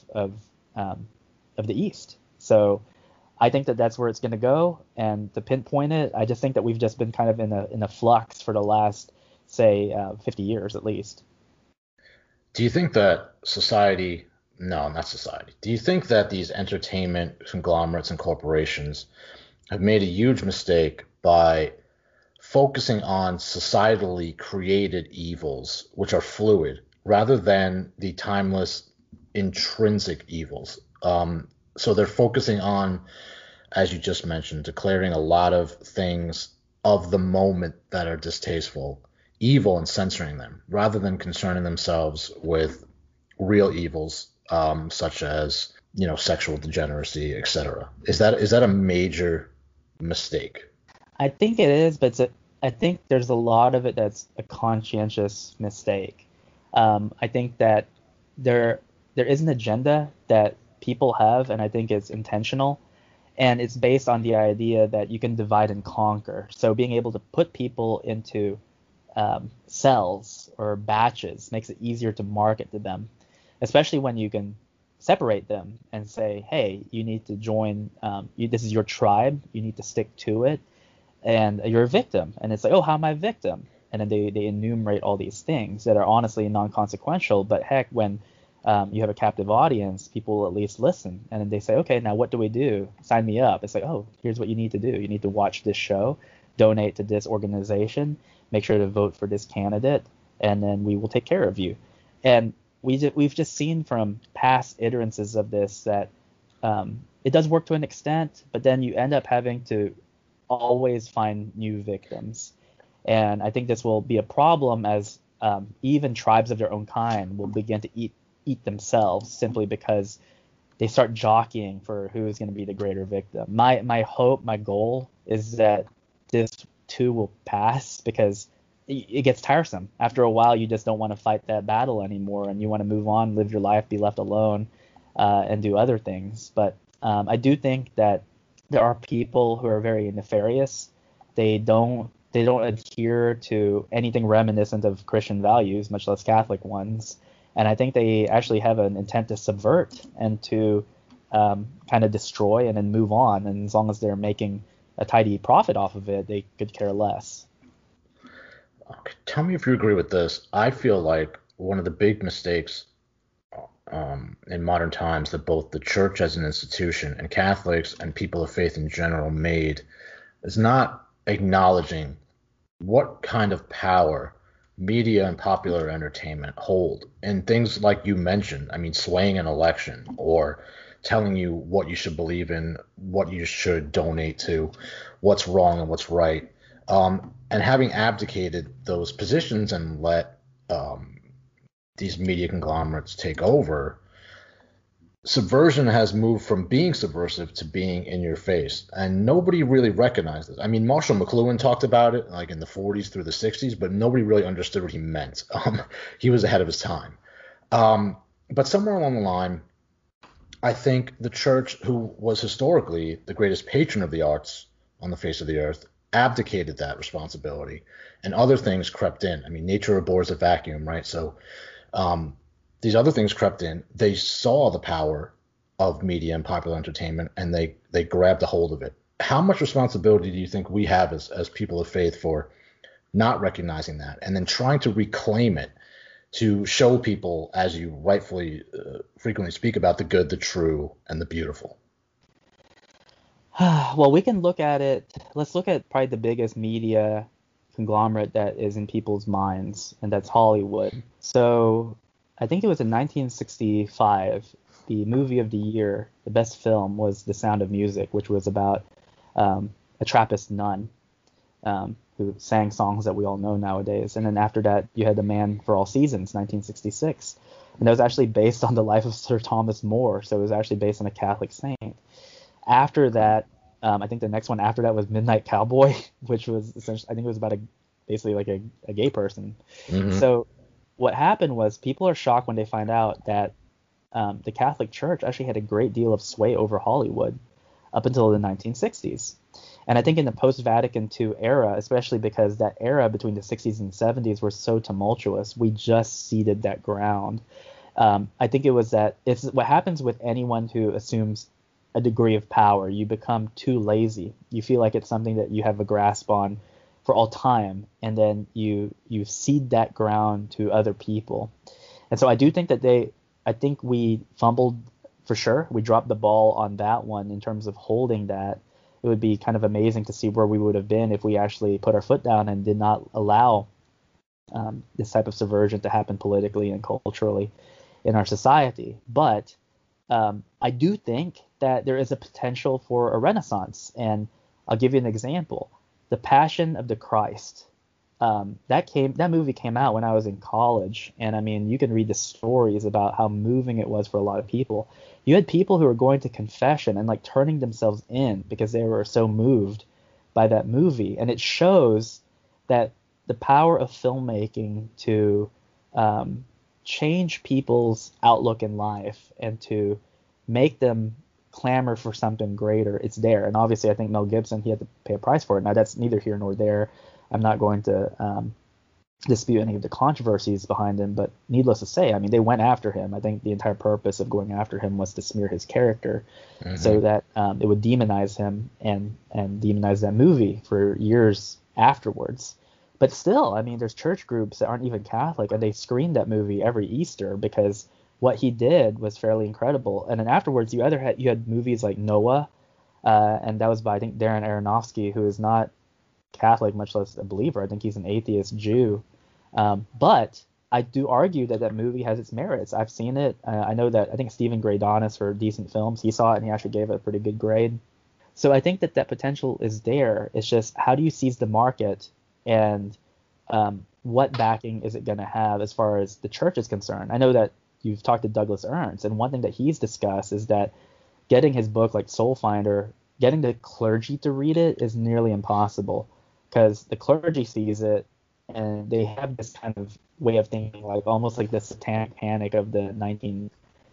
the East. So I think that that's where it's going to go. And to pinpoint it, I just think that we've just been kind of in a flux for the last, say, 50 years at least. Do you think that society, no, not society, do you think that these entertainment conglomerates and corporations have made a huge mistake by focusing on societally created evils, which are fluid, rather than the timeless intrinsic evils? So they're focusing on, as you just mentioned, declaring a lot of things of the moment that are distasteful, evil, and censoring them, rather than concerning themselves with real evils, such as sexual degeneracy, etc. Is that a major mistake? I think it is, but I think there's a lot of it that's a conscientious mistake. I think that there is an agenda that people have, and I think it's intentional, and it's based on the idea that you can divide and conquer. So being able to put people into cells or batches makes it easier to market to them, especially when you can separate them and say, hey, you need to join, this is your tribe, you need to stick to it, and you're a victim. And it's like, oh, how am I a victim? And then they enumerate all these things that are honestly non-consequential, but heck, when you have a captive audience, people will at least listen. And then they say, okay, now what do we do? Sign me up. It's like, oh, here's what you need to do. You need to watch this show, donate to this organization, make sure to vote for this candidate, and then we will take care of you. And we've just seen from past iterances of this that it does work to an extent, but then you end up having to always find new victims. And I think this will be a problem as even tribes of their own kind will begin to eat themselves simply because they start jockeying for who is going to be the greater victim. My hope, my goal is that this too will pass, because it gets tiresome. After a while, you just don't want to fight that battle anymore, and you want to move on, live your life, be left alone, and do other things. But I do think that there are people who are very nefarious. They don't adhere to anything reminiscent of Christian values, much less Catholic ones. And I think they actually have an intent to subvert and to kind of destroy and then move on. And as long as they're making a tidy profit off of it, they could care less. Okay, tell me if you agree with this. I feel like one of the big mistakes in modern times that both the church as an institution and Catholics and people of faith in general made is not acknowledging what kind of power media and popular entertainment hold in things like you mentioned. I mean, swaying an election or telling you what you should believe in, what you should donate to, what's wrong and what's right. And having abdicated those positions and let these media conglomerates take over, subversion has moved from being subversive to being in your face, and nobody really recognized it. I mean, Marshall McLuhan talked about it like in the 40s through the 60s, but nobody really understood what he meant. He was ahead of his time. But somewhere along the line, I think the church, who was historically the greatest patron of the arts on the face of the earth, abdicated that responsibility, and other things crept in. I mean, nature abhors a vacuum, right? So these other things crept in. They saw the power of media and popular entertainment, and they grabbed a hold of it. How much responsibility do you think we have as people of faith for not recognizing that and then trying to reclaim it, to show people, as you rightfully frequently speak about, the good, the true, and the beautiful? Well, we can look at it. Let's look at probably the biggest media conglomerate that is in people's minds, and that's Hollywood. So I think it was in 1965, the movie of the year, the best film, was The Sound of Music, which was about a Trappist nun who sang songs that we all know nowadays. And then after that, you had The Man for All Seasons, 1966. And that was actually based on the life of Sir Thomas More, so it was actually based on a Catholic saint. After that, I think the next one after that was Midnight Cowboy, which was essentially, I think it was about basically like a gay person. Mm-hmm. So what happened was people are shocked when they find out that the Catholic Church actually had a great deal of sway over Hollywood up until the 1960s. And I think in the post-Vatican II era, especially because that era between the 60s and 70s were so tumultuous, we just ceded that ground. I think it was that it's what happens with anyone who assumes a degree of power. You become too lazy. You feel like it's something that you have a grasp on for all time, and then you cede that ground to other people. And so I do think that I think we fumbled for sure. We dropped the ball on that one in terms of holding that. It would be kind of amazing to see where we would have been if we actually put our foot down and did not allow this type of subversion to happen politically and culturally in our society. But I do think that there is a potential for a renaissance, and I'll give you an example. The Passion of the Christ. That movie came out when I was in college, and I mean, you can read the stories about how moving it was for a lot of people. You had people who were going to confession and like turning themselves in because they were so moved by that movie, and it shows that the power of filmmaking to change people's outlook in life and to make them clamor for something greater, it's there. And obviously I think Mel Gibson, he had to pay a price for it. Now that's neither here nor there. I'm not going to dispute any of the controversies behind him, but needless to say, I mean, they went after him. I think the entire purpose of going after him was to smear his character, so that it would demonize him and demonize that movie for years afterwards. But still, I mean, there's church groups that aren't even Catholic, and they screen that movie every Easter because what he did was fairly incredible. And then afterwards, you had movies like Noah, and that was by, I think, Darren Aronofsky, who is not Catholic, much less a believer. I think he's an atheist Jew. But I do argue that movie has its merits. I've seen it. I know that I think Stephen Greydonis for Decent Films, he saw it and he actually gave it a pretty good grade. So I think that potential is there. It's just, how do you seize the market, and what backing is it going to have as far as the church is concerned? I know that you've talked to Douglas Ernst, and one thing that he's discussed is that getting his book like Soul Finder, getting the clergy to read it is nearly impossible, because the clergy sees it and they have this kind of way of thinking, like almost like the satanic panic of the 1980s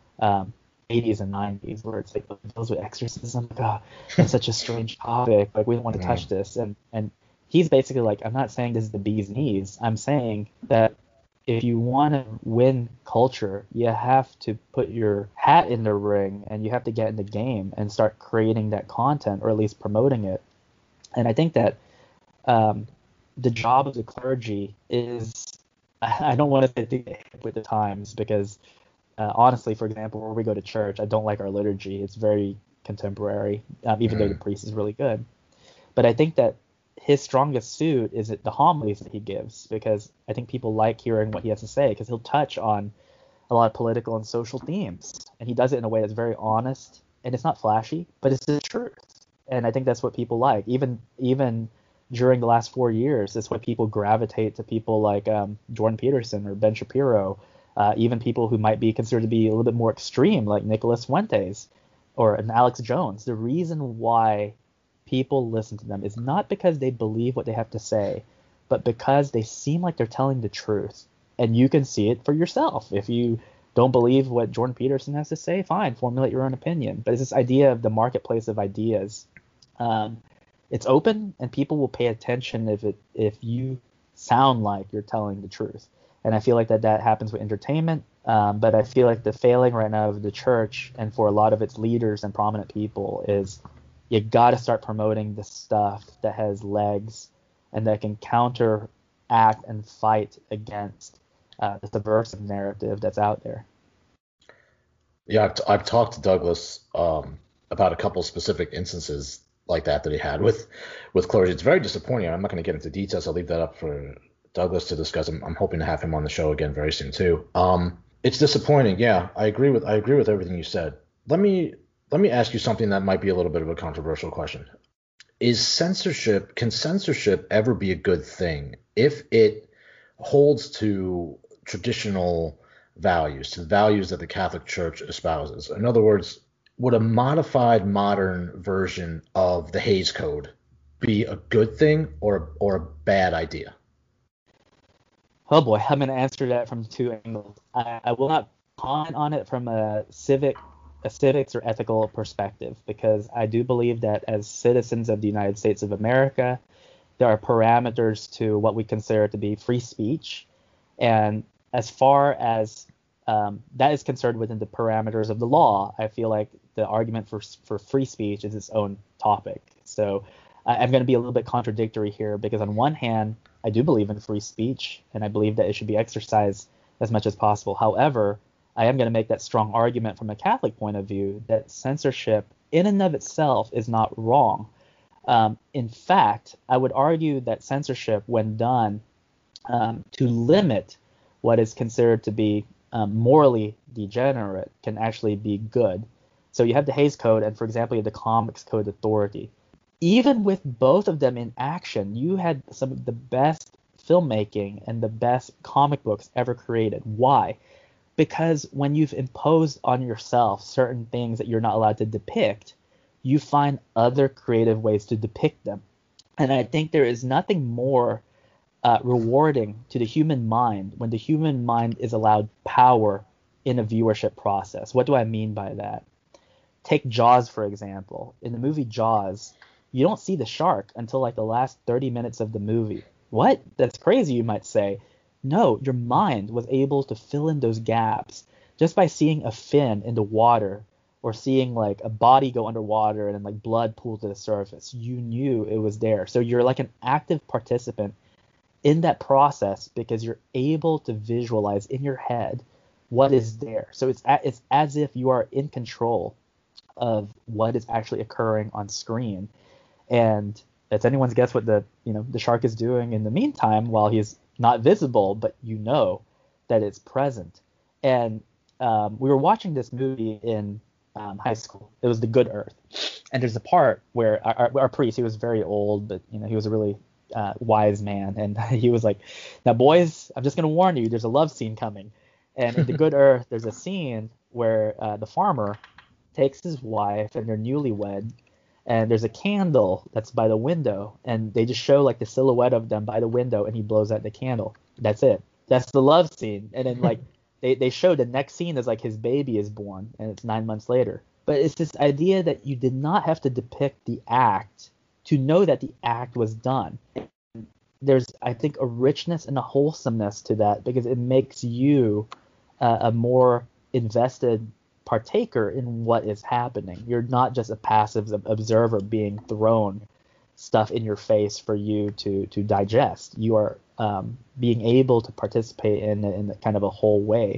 and 90s, where it's like it deals with exorcism. God, it's such a strange topic. Like, we don't want to touch this. And he's basically like, I'm not saying this is the bee's knees. I'm saying that if you want to win culture, you have to put your hat in the ring and you have to get in the game and start creating that content, or at least promoting it. And I think that the job of the clergy is, I don't want to say with the times, because honestly, for example, where we go to church, I don't like our liturgy. It's very contemporary, even though the priest is really good. But I think that his strongest suit is the homilies that he gives, because I think people like hearing what he has to say, because he'll touch on a lot of political and social themes, and he does it in a way that's very honest, and it's not flashy, but it's the truth. And I think that's what people like. Even during the last 4 years, that's why people gravitate to people like Jordan Peterson or Ben Shapiro, even people who might be considered to be a little bit more extreme, like Nicholas Fuentes or an Alex Jones. The reason why people listen to them is not because they believe what they have to say, but because they seem like they're telling the truth. And you can see it for yourself. If you don't believe what Jordan Peterson has to say, fine, formulate your own opinion. But it's this idea of the marketplace of ideas. It's open, and people will pay attention if you sound like you're telling the truth. And I feel like that happens with entertainment. But I feel like the failing right now of the church and for a lot of its leaders and prominent people is you got to start promoting the stuff that has legs and that can counteract and fight against the subversive narrative that's out there. Yeah, I've talked to Douglas about a couple specific instances like that he had with clergy. It's very disappointing. I'm not going to get into details. I'll leave that up for Douglas to discuss. I'm hoping to have him on the show again very soon too. It's disappointing. Yeah, I agree with everything you said. Let me ask you something that might be a little bit of a controversial question. Can censorship ever be a good thing if it holds to traditional values, to the values that the Catholic Church espouses? In other words, would a modified modern version of the Hays Code be a good thing or a bad idea? Oh boy, I'm going to answer that from two angles. I will not comment on it from a civics or ethical perspective, because I do believe that as citizens of the United States of America, there are parameters to what we consider to be free speech. And as far as that is concerned within the parameters of the law, I feel like the argument for free speech is its own topic. So I'm going to be a little bit contradictory here, because on one hand, I do believe in free speech, and I believe that it should be exercised as much as possible. However, I am going to make that strong argument from a Catholic point of view that censorship in and of itself is not wrong. In fact, I would argue that censorship, when done to limit what is considered to be morally degenerate, can actually be good. So you have the Hays Code, and for example, you have the Comics Code Authority. Even with both of them in action, you had some of the best filmmaking and the best comic books ever created. Why? Because when you've imposed on yourself certain things that you're not allowed to depict, you find other creative ways to depict them. And I think there is nothing more rewarding to the human mind when the human mind is allowed power in a viewership process. What do I mean by that? Take Jaws, for example. In the movie Jaws, you don't see the shark until like the last 30 minutes of the movie. What? That's crazy, you might say. No, your mind was able to fill in those gaps just by seeing a fin in the water, or seeing like a body go underwater and then like blood pool to the surface. You knew it was there. So you're like an active participant in that process because you're able to visualize in your head what is there. So it's as if you are in control of what is actually occurring on screen. And it's anyone's guess what the shark is doing in the meantime while he's not visible, but you know that it's present. And we were watching this movie in high school. It was The Good Earth. And there's a part where our priest, he was very old, but he was a really wise man. And he was like, now boys, I'm just going to warn you, there's a love scene coming. And in The Good Earth, there's a scene where the farmer takes his wife and they're newlywed, and there's a candle that's by the window, and they just show like the silhouette of them by the window, and he blows out the candle. That's it. That's the love scene. And then like they show the next scene is like his baby is born, and it's 9 months later. But it's this idea that you did not have to depict the act to know that the act was done. There's, I think, a richness and a wholesomeness to that, because it makes you a more invested partaker in what is happening. You're not just a passive observer being thrown stuff in your face for you to digest. You are being able to participate in kind of a whole way.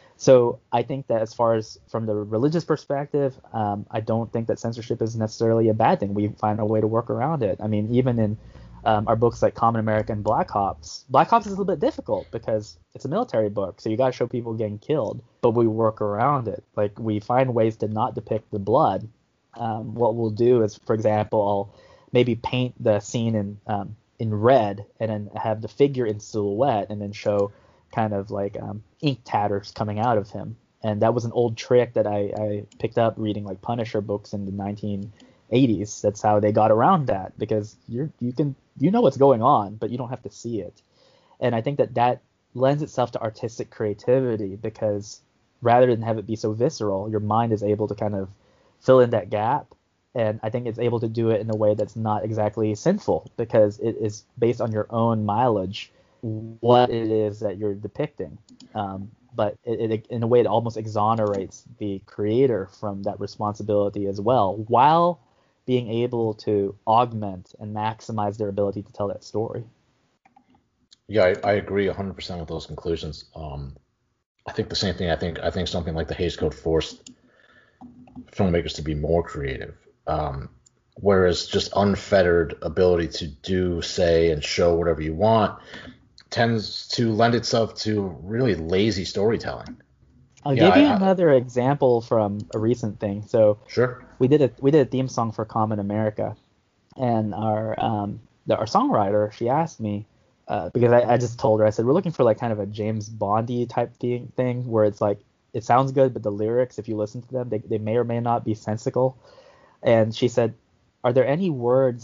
So I think that as far as from the religious perspective, I don't think that censorship is necessarily a bad thing. We find a way to work around it. I mean, even in our books like Common America and Black Ops is a little bit difficult because it's a military book, so you got to show people getting killed, but we work around it. Like, we find ways to not depict the blood. What we'll do is, for example, I'll maybe paint the scene in red and then have the figure in silhouette and then show kind of like ink tatters coming out of him. And that was an old trick that I picked up reading like Punisher books in the 1980s. That's how they got around that, because you know what's going on, but you don't have to see it. And I think that lends itself to artistic creativity, because rather than have it be so visceral, your mind is able to kind of fill in that gap. And I think it's able to do it in a way that's not exactly sinful, because it is based on your own mileage what it is that you're depicting. But it in a way, it almost exonerates the creator from that responsibility as well, while being able to augment and maximize their ability to tell that story. Yeah, I agree 100% with those conclusions. I think the same thing. I think something like the Hays Code forced filmmakers to be more creative, whereas just unfettered ability to do, say, and show whatever you want tends to lend itself to really lazy storytelling. I'll Yeah, give you another example from a recent thing. So sure. We did a theme song for Common America, and our songwriter, she asked me, because I just told her, I said, we're looking for like kind of a James Bondy type thing where it's like it sounds good, but the lyrics, if you listen to them, they may or may not be sensical. And she said, are there any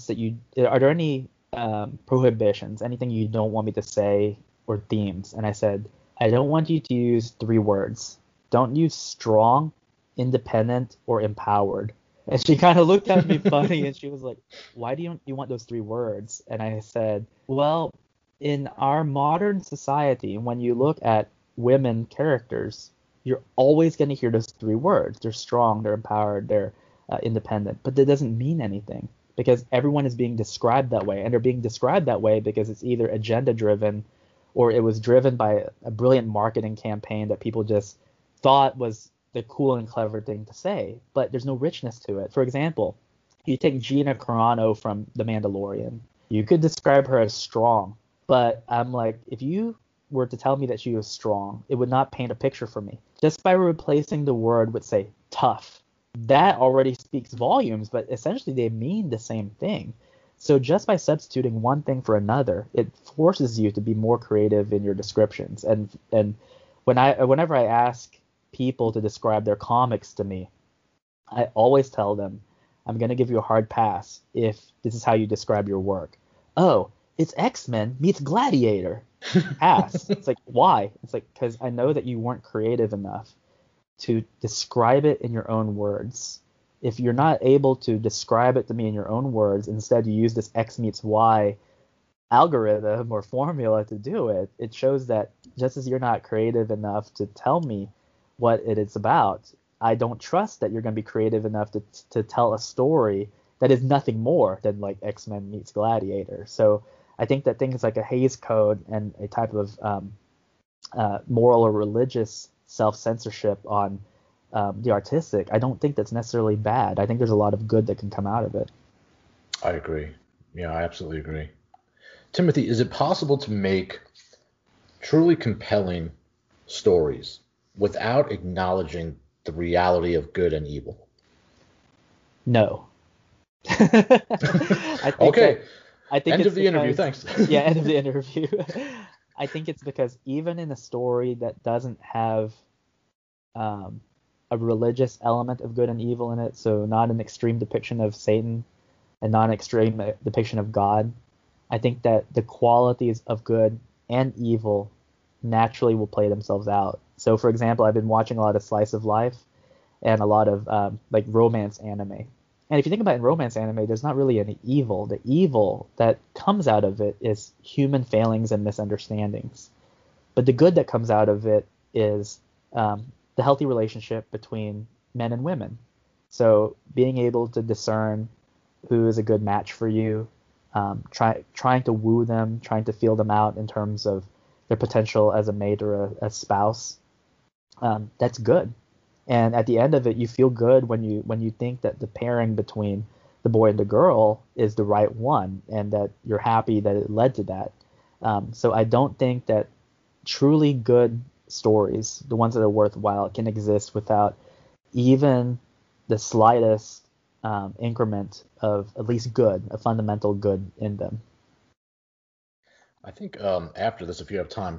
prohibitions, anything you don't want me to say, or themes? And I said, I don't want you to use 3 words. Don't use strong, independent, or empowered. And she kind of looked at me funny, and she was like, why do you want those 3 words? And I said, well, in our modern society, when you look at women characters, you're always going to hear those 3 words. They're strong, they're empowered, they're independent. But that doesn't mean anything, because everyone is being described that way. And they're being described that way because it's either agenda driven, or it was driven by a brilliant marketing campaign that people just thought was the cool and clever thing to say, but there's no richness to it. For example, you take Gina Carano from The Mandalorian. You could describe her as strong, but I'm like, if you were to tell me that she was strong, it would not paint a picture for me. Just by replacing the word with, say, tough, that already speaks volumes, but essentially they mean the same thing. So just by substituting one thing for another, it forces you to be more creative in your descriptions. And whenever I ask people to describe their comics to me, I always tell them, I'm going to give you a hard pass if this is how you describe your work. Oh, it's X-Men meets Gladiator. Pass. It's like, why? It's like, because I know that you weren't creative enough to describe it in your own words. If you're not able to describe it to me in your own words, instead you use this X meets Y algorithm or formula to do it, it shows that just as you're not creative enough to tell me what it is about, I don't trust that you're going to be creative enough to tell a story that is nothing more than like X-Men meets Gladiator. So I think that things like a Hays Code and a type of moral or religious self-censorship on the artistic, I don't think that's necessarily bad. I think there's a lot of good that can come out of it. I agree. Yeah, I absolutely agree. Timothy, is it possible to make truly compelling stories without acknowledging the reality of good and evil? No. Okay. End of the interview. Thanks. Yeah, end of the interview. I think it's because even in a story that doesn't have a religious element of good and evil in it, so not an extreme depiction of Satan and not an extreme depiction of God, I think that the qualities of good and evil naturally will play themselves out. So, for example, I've been watching a lot of slice of life and a lot of like romance anime. And if you think about it, in romance anime, there's not really any evil. The evil that comes out of it is human failings and misunderstandings. But the good that comes out of it is the healthy relationship between men and women. So being able to discern who is a good match for you, trying to woo them, trying to feel them out in terms of their potential as a mate or a spouse, that's good. And at the end of it, you feel good when you think that the pairing between the boy and the girl is the right one, and that you're happy that it led to that. So I don't think that truly good stories, the ones that are worthwhile, can exist without even the slightest increment of at least good, a fundamental good in them. I think after this, if you have time,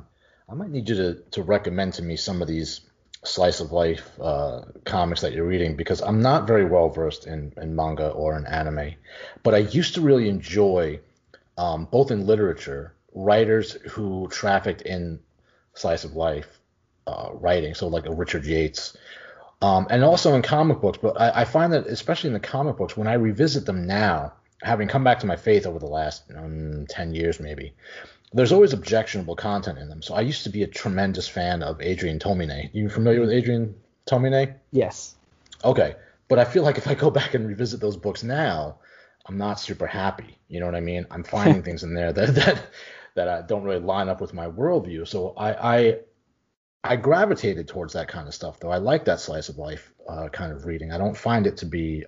I might need you to recommend to me some of these slice of life comics that you're reading because I'm not very well versed in manga or in anime, but I used to really enjoy both in literature writers who trafficked in slice of life writing, so like a Richard Yates, and also in comic books. But I find that especially in the comic books, when I revisit them now, having come back to my faith over the last 10 years maybe, there's always objectionable content in them. So I used to be a tremendous fan of Adrian Tomine. You familiar with Adrian Tomine? Yes. Okay. But I feel like if I go back and revisit those books now, I'm not super happy. You know what I mean? I'm finding things in there that don't really line up with my worldview. So I gravitated towards that kind of stuff, though. I like that slice of life kind of reading. I don't find it to be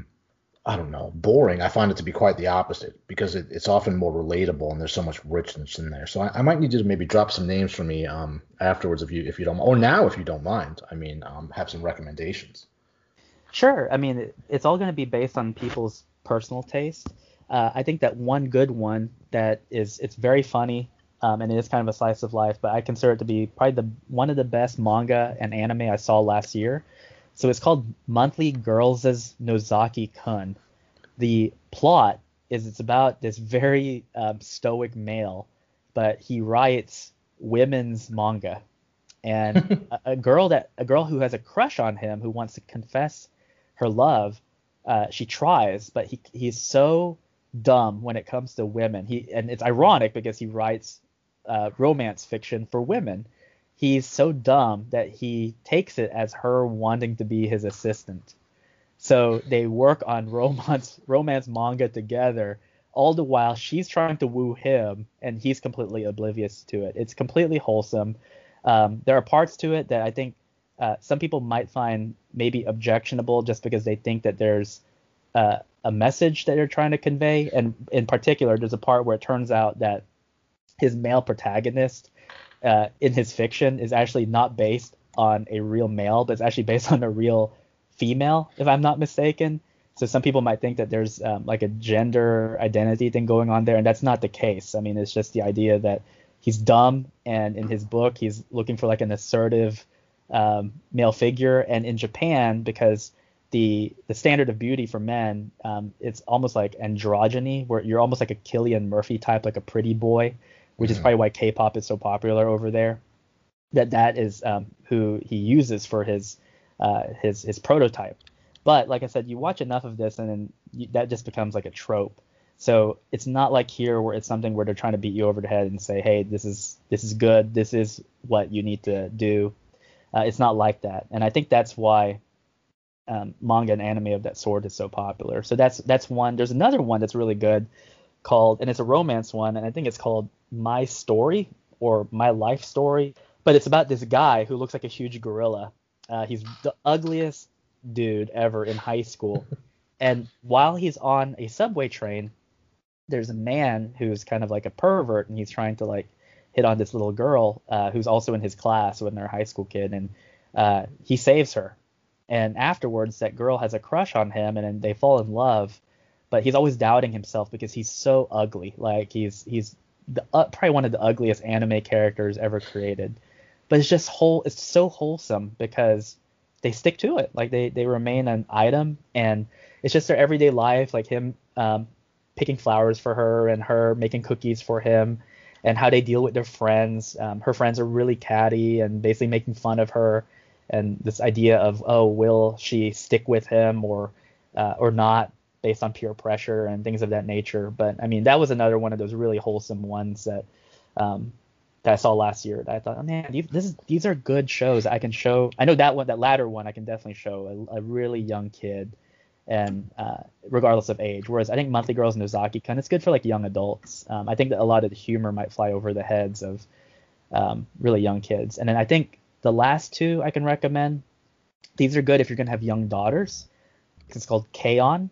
I don't know, boring. I find it to be quite the opposite because it's often more relatable and there's so much richness in there. So I might need you to maybe drop some names for me afterwards if you don't, or now if you don't mind. I mean, have some recommendations. Sure. I mean, it's all going to be based on people's personal taste. I think that one good one it's very funny, and it is kind of a slice of life, but I consider it to be probably one of the best manga and anime I saw last year. So it's called Monthly Girls' Nozaki-kun. The plot is it's about this very stoic male, but he writes women's manga. And a girl who has a crush on him, who wants to confess her love, she tries, but he's so dumb when it comes to women. And it's ironic because he writes romance fiction for women. He's so dumb that he takes it as her wanting to be his assistant. So they work on romance manga together, all the while she's trying to woo him, and he's completely oblivious to it. It's completely wholesome. There are parts to it that I think some people might find maybe objectionable just because they think that there's a message that they're trying to convey. And in particular, there's a part where it turns out that his male protagonist in his fiction is actually not based on a real male, but it's actually based on a real female, if I'm not mistaken. So some people might think that there's like a gender identity thing going on there, and that's not the case. I mean, it's just the idea that he's dumb, and in his book, he's looking for like an assertive male figure. And in Japan, because the standard of beauty for men, it's almost like androgyny, where you're almost like a Cillian Murphy type, like a pretty boy, which is probably why K-pop is so popular over there. That is who he uses for his prototype. But like I said, you watch enough of this, and then that just becomes like a trope. So it's not like here where it's something where they're trying to beat you over the head and say, hey, this is good, this is what you need to do. It's not like that, and I think that's why manga and anime of that sort is so popular. So that's one. There's another one that's really good called, and it's a romance one, and I think it's called My Story or My Life Story. But it's about this guy who looks like a huge gorilla. He's the ugliest dude ever in high school. And while he's on a subway train, there's a man who's kind of like a pervert, and he's trying to like hit on this little girl who's also in his class when they're a high school kid, and he saves her. And afterwards, that girl has a crush on him, and they fall in love. But he's always doubting himself because he's so ugly. Like he's probably one of the ugliest anime characters ever created. But it's just it's so wholesome because they stick to it. Like they remain an item, and it's just their everyday life, like him picking flowers for her and her making cookies for him, and how they deal with their friends. Her friends are really catty and basically making fun of her, and this idea of, oh, will she stick with him or not, based on peer pressure and things of that nature. But I mean, that was another one of those really wholesome ones that I saw last year. That I thought, oh man, these are good shows. I can show. I know that latter one I can definitely show a really young kid, and regardless of age. Whereas I think Monthly Girls Nozaki-kun, it's good for like young adults. I think that a lot of the humor might fly over the heads of really young kids. And then I think the last two I can recommend, these are good if you're gonna have young daughters. It's called K-On!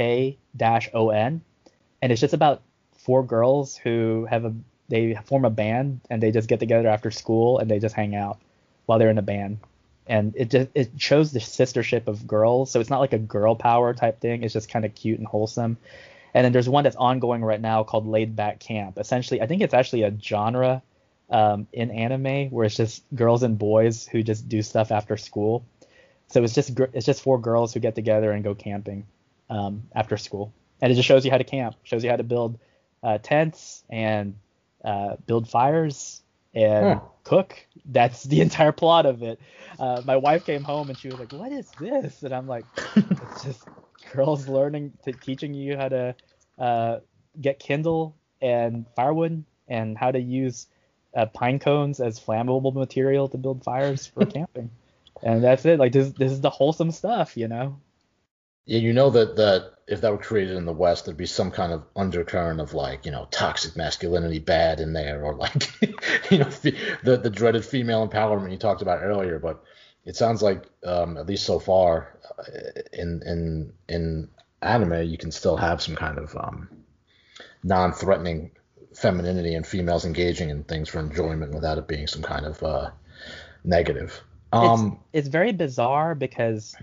K-O-N, and it's just about four girls who they form a band, and they just get together after school and they just hang out while they're in a band, and it shows the sistership of girls. So it's not like a girl power type thing, it's just kind of cute and wholesome. And then there's one that's ongoing right now called Laid Back Camp. Essentially, I think it's actually a genre in anime where it's just girls and boys who just do stuff after school. So it's just four girls who get together and go camping after school, and it just shows you how to camp, shows you how to build tents and build fires and cook. That's the entire plot of it. My wife came home and she was like, "What is this?" And I'm like, "It's just girls teaching you how to get kindle and firewood and how to use pine cones as flammable material to build fires for camping." And that's it. Like this is the wholesome stuff, you know? Yeah, you know that if that were created in the West, there'd be some kind of undercurrent of like, toxic masculinity bad in there, or like, the dreaded female empowerment you talked about earlier. But it sounds like, at least so far, in anime, you can still have some kind of non-threatening femininity and females engaging in things for enjoyment without it being some kind of negative. It's very bizarre because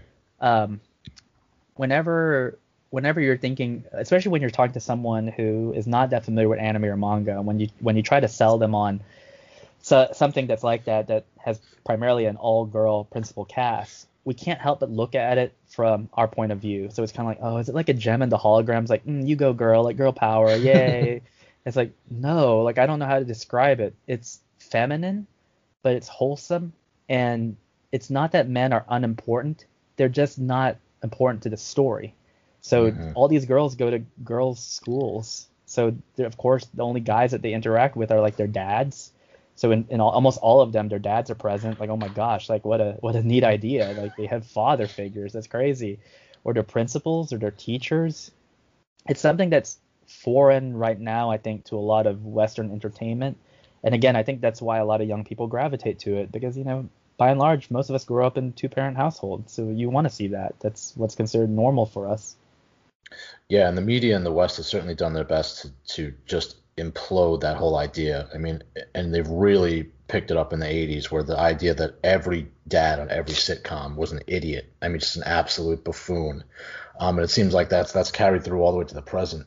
whenever you're thinking, especially when you're talking to someone who is not that familiar with anime or manga, when you try to sell them on something that's like that has primarily an all-girl principal cast, we can't help but look at it from our point of view. So it's kind of like, oh, is it like a gem in the holograms? Like, you go girl, like girl power, yay. It's like, no, like I don't know how to describe it. It's feminine, but it's wholesome, and it's not that men are unimportant. They're just not important to the story. So all these girls go to girls' schools. So of course the only guys that they interact with are like their dads. So in almost all of them, their dads are present. Like, oh my gosh, like what a neat idea. Like they have father figures. That's crazy. Or their principals or their teachers. It's something that's foreign right now, I think, to a lot of Western entertainment. And again, I think that's why a lot of young people gravitate to it, because, by and large, most of us grew up in two-parent households. So you want to see that. That's what's considered normal for us. Yeah, and the media in the West has certainly done their best to just implode that whole idea. I mean, and they've really picked it up in the 80s, where the idea that every dad on every sitcom was an idiot. I mean, just an absolute buffoon. And it seems like that's carried through all the way to the present.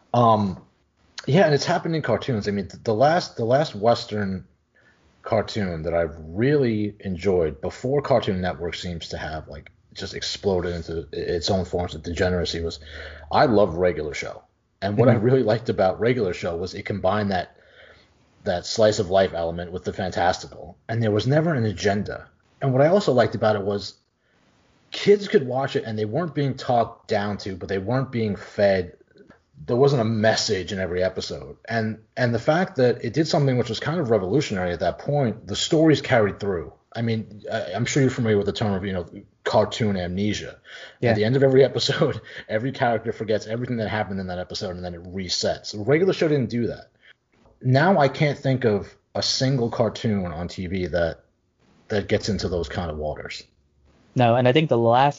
Yeah, and it's happened in cartoons. I mean, the last Western cartoon that I've really enjoyed before Cartoon Network seems to have like just exploded into its own forms of degeneracy was, I love Regular Show. And what I really liked about Regular Show was it combined that slice of life element with the fantastical, and there was never an agenda. And what I also liked about it was kids could watch it and they weren't being talked down to, but they weren't being fed. There wasn't a message in every episode. And the fact that it did something which was kind of revolutionary at that point, the stories carried through. I mean, I'm sure you're familiar with the term of, cartoon amnesia. Yeah. At the end of every episode, every character forgets everything that happened in that episode, and then it resets. Regular Show didn't do that. Now I can't think of a single cartoon on TV that gets into those kind of waters. No, and I think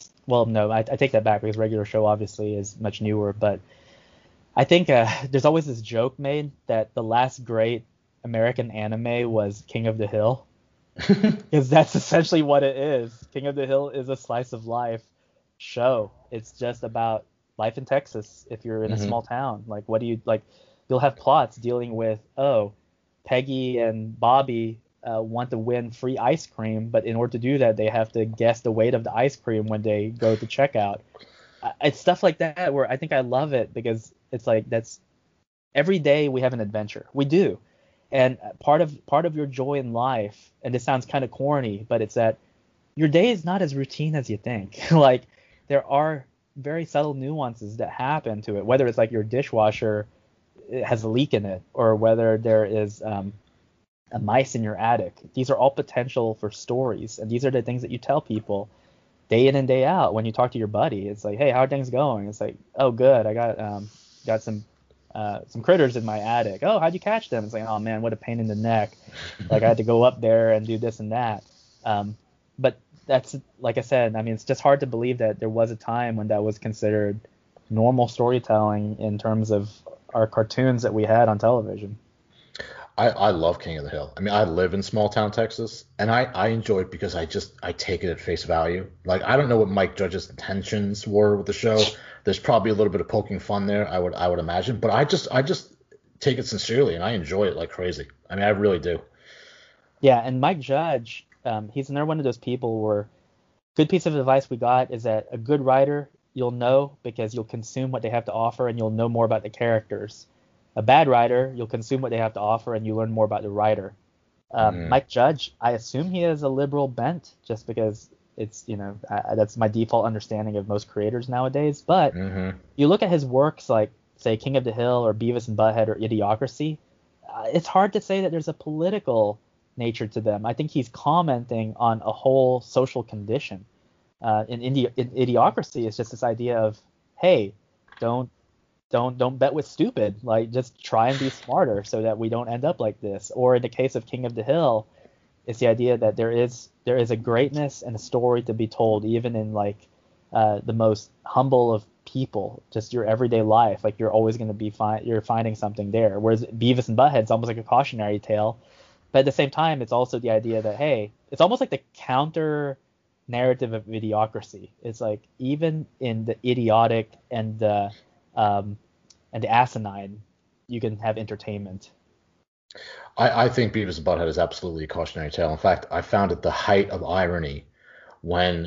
I take that back, because Regular Show obviously is much newer, but I think there's always this joke made that the last great American anime was King of the Hill, because that's essentially what it is. King of the Hill is a slice of life show. It's just about life in Texas if you're in a small town. Like, what do you like? You'll have plots dealing with, Peggy and Bobby want to win free ice cream, but in order to do that, they have to guess the weight of the ice cream when they go to checkout. It's stuff like that where I think I love it, because it's like that's every day we have an adventure. We do. And part of your joy in life, and this sounds kind of corny, but it's that your day is not as routine as you think. Like, there are very subtle nuances that happen to it, whether it's like your dishwasher has a leak in it, or whether there is a mice in your attic. These are all potential for stories, and these are the things that you tell people day in and day out. When you talk to your buddy, it's like, hey, how are things going? It's like, oh, good. I got some critters in my attic. Oh, how'd you catch them? It's like, oh man, what a pain in the neck. Like, I had to go up there and do this and that. But that's, like I said, I mean, it's just hard to believe that there was a time when that was considered normal storytelling in terms of our cartoons that we had on television. I love King of the Hill. I mean, I live in small town Texas, and I enjoy it because I take it at face value. Like, I don't know what Mike Judge's intentions were with the show. There's probably a little bit of poking fun there, I would imagine, but I just take it sincerely, and I enjoy it like crazy. I mean, I really do. Yeah, and Mike Judge, he's another one of those people where good piece of advice we got is that a good writer you'll know because you'll consume what they have to offer and you'll know more about the characters. A bad writer, you'll consume what they have to offer and you learn more about the writer. Mm, Mike Judge, I assume he has a liberal bent just because it's, that's my default understanding of most creators nowadays. But mm-hmm. you look at his works like, say, King of the Hill or Beavis and Butthead or Idiocracy, it's hard to say that there's a political nature to them. I think he's commenting on a whole social condition. In Idiocracy, it's just this idea of, hey, don't don't bet with stupid. Like just try and be smarter so that we don't end up like this. Or in the case of King of the Hill, it's the idea that there is a greatness and a story to be told, even in like the most humble of people, just your everyday life. Like you're always going to be you're finding something there. Whereas Beavis and Butthead's almost like a cautionary tale, but at the same time, it's also the idea that hey, it's almost like the counter narrative of Idiocracy. It's like even in the idiotic um, and the asinine, you can have entertainment. I think Beavis and Butthead is absolutely a cautionary tale. In fact, I found it the height of irony when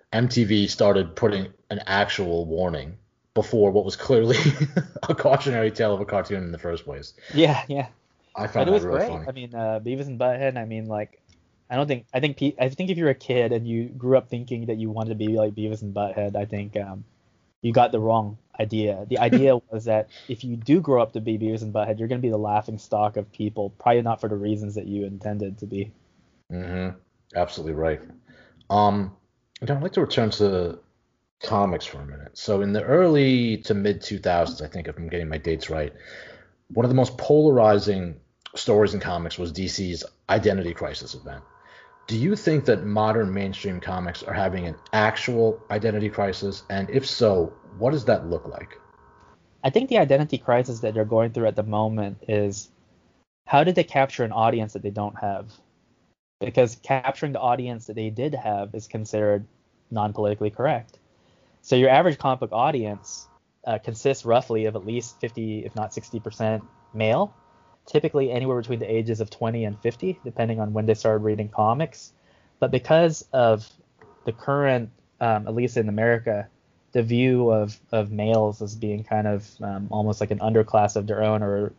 MTV started putting an actual warning before what was clearly a cautionary tale of a cartoon in the first place. Yeah, yeah. I But found it that was really great. funny. I mean, Beavis and Butthead. I mean, like, I think if you're a kid and you grew up thinking that you wanted to be like Beavis and Butthead, I think you got the wrong idea. The idea was that if you do grow up to be Beavis and Butthead, you're going to be the laughing stock of people, probably not for the reasons that you intended to be. Hmm. Absolutely right. Um, I'd like to return to comics for a minute. So in the early to mid 2000s, I think if I'm getting my dates right, one of the most polarizing stories in comics was DC's Identity Crisis event. Do you think that modern mainstream comics are having an actual identity crisis? And if so, what does that look like? I think the identity crisis that they're going through at the moment is how did they capture an audience that they don't have? Because capturing the audience that they did have is considered non-politically correct. So your average comic book audience consists roughly of at least 50, if not 60% male, typically anywhere between the ages of 20 and 50, depending on when they started reading comics. But because of the current, at least in America, the view of males as being kind of almost like an underclass of their own, or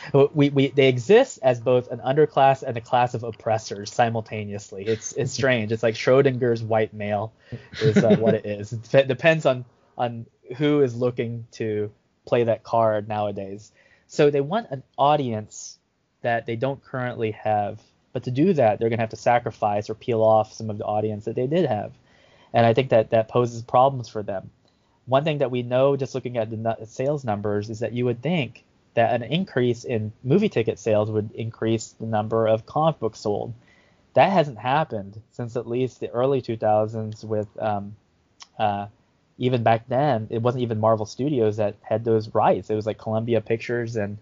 they exist as both an underclass and a class of oppressors simultaneously. It's strange. It's like Schrodinger's white male is what it is. It depends on who is looking to play that card nowadays. So they want an audience that they don't currently have, but to do that, they're gonna have to sacrifice or peel off some of the audience that they did have, and I think that poses problems for them. One thing that we know just looking at the sales numbers is that you would think that an increase in movie ticket sales would increase the number of comic books sold. That hasn't happened since at least the early 2000s with uh, even back then, it wasn't even Marvel Studios that had those rights. It was like Columbia Pictures and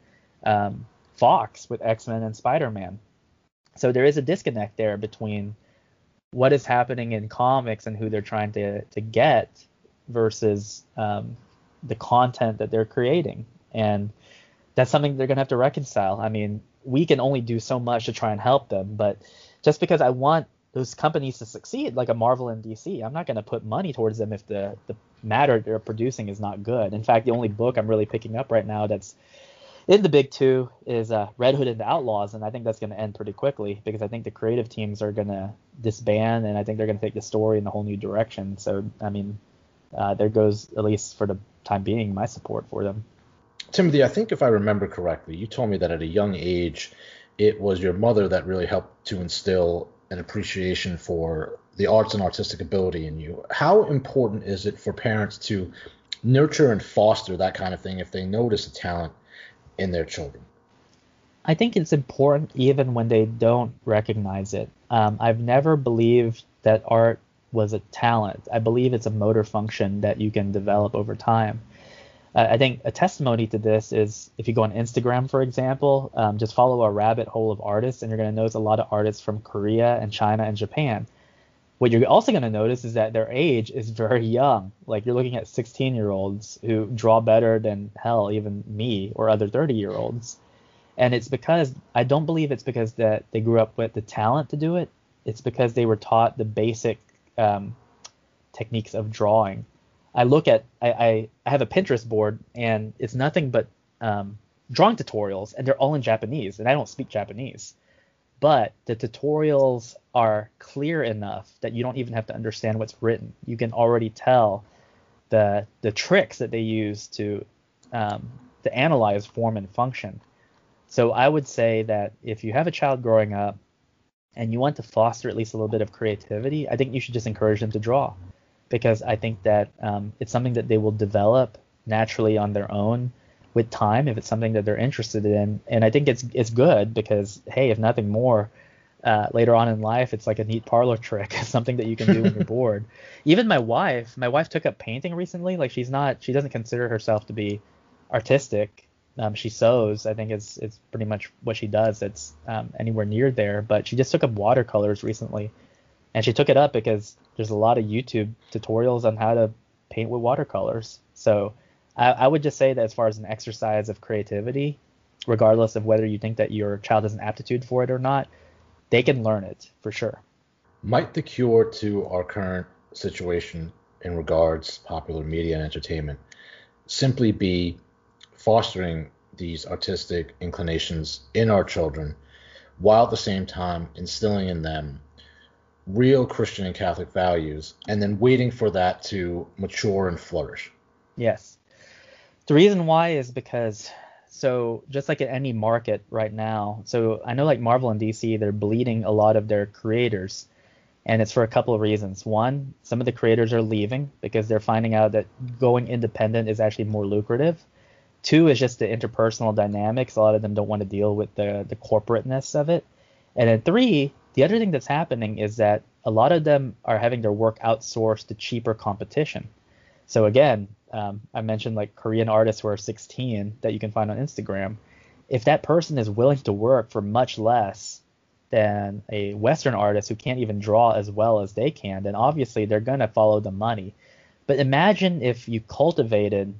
Fox with X-Men and Spider-Man. So there is a disconnect there between what is happening in comics and who they're trying to get versus the content that they're creating. And that's something they're going to have to reconcile. I mean, we can only do so much to try and help them, but just because I want those companies to succeed, like a Marvel and DC, I'm not going to put money towards them if the matter they're producing is not good. In fact, the only book I'm really picking up right now that's in the big two is Red Hood and the Outlaws, and I think that's going to end pretty quickly because I think the creative teams are going to disband, and I think they're going to take the story in a whole new direction. So, I mean, there goes, at least for the time being, my support for them. Timothy, I think if I remember correctly, you told me that at a young age, it was your mother that really helped to instill an appreciation for the arts and artistic ability in you. How important is it for parents to nurture and foster that kind of thing if they notice a talent in their children? I think it's important even when they don't recognize it. I've never believed that art was a talent. I believe it's a motor function that you can develop over time. I think a testimony to this is if you go on Instagram, for example, just follow a rabbit hole of artists, and you're going to notice a lot of artists from Korea and China and Japan. What you're also going to notice is that their age is very young. Like you're looking at 16-year-olds who draw better than hell, even me or other 30-year-olds. And it's because I don't believe it's because that they grew up with the talent to do it. It's because they were taught the basic techniques of drawing. I have a Pinterest board, and it's nothing but drawing tutorials, and they're all in Japanese, and I don't speak Japanese. But the tutorials are clear enough that you don't even have to understand what's written. You can already tell the tricks that they use to analyze form and function. So I would say that if you have a child growing up and you want to foster at least a little bit of creativity, I think you should just encourage them to draw, because I think that it's something that they will develop naturally on their own with time if it's something that they're interested in. And I think it's good because, hey, if nothing more, later on in life, it's like a neat parlor trick, something that you can do when you're bored. Even my wife took up painting recently. Like she doesn't consider herself to be artistic. She sews. I think it's pretty much what she does. It's anywhere near there, but she just took up watercolors recently, and she took it up because there's a lot of YouTube tutorials on how to paint with watercolors. So I would just say that as far as an exercise of creativity, regardless of whether you think that your child has an aptitude for it or not, they can learn it for sure. Might the cure to our current situation in regards popular media and entertainment simply be fostering these artistic inclinations in our children, while at the same time instilling in them real Christian and Catholic values, and then waiting for that to mature and flourish? Yes. The reason why is because, so just like at any market right now, so I know like Marvel and DC, they're bleeding a lot of their creators, and it's for a couple of reasons. One, some of the creators are leaving because they're finding out that going independent is actually more lucrative. Two is just the interpersonal dynamics. A lot of them don't want to deal with the corporateness of it. And then three, the other thing that's happening is that a lot of them are having their work outsourced to cheaper competition. So again, I mentioned like Korean artists who are 16 that you can find on Instagram. If that person is willing to work for much less than a Western artist who can't even draw as well as they can, then obviously they're going to follow the money. But imagine if you cultivated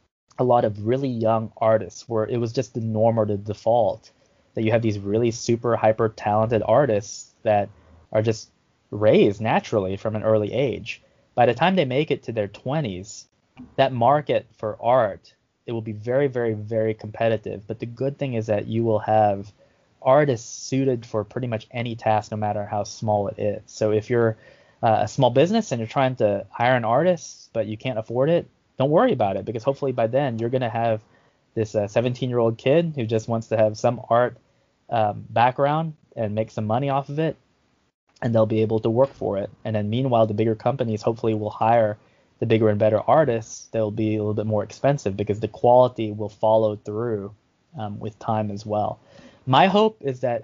a lot of really young artists where it was just the norm or the default that you have these really super hyper talented artists that are just raised naturally from an early age. By the time they make it to their 20s, that market for art, it will be very, very, very competitive. But the good thing is that you will have artists suited for pretty much any task, no matter how small it is. So if you're a small business and you're trying to hire an artist, but you can't afford it, don't worry about it, because hopefully by then you're going to have this 17-year-old kid who just wants to have some art background and make some money off of it, and they'll be able to work for it. And then meanwhile, the bigger companies hopefully will hire the bigger and better artists. They'll be a little bit more expensive because the quality will follow through with time as well. My hope is that,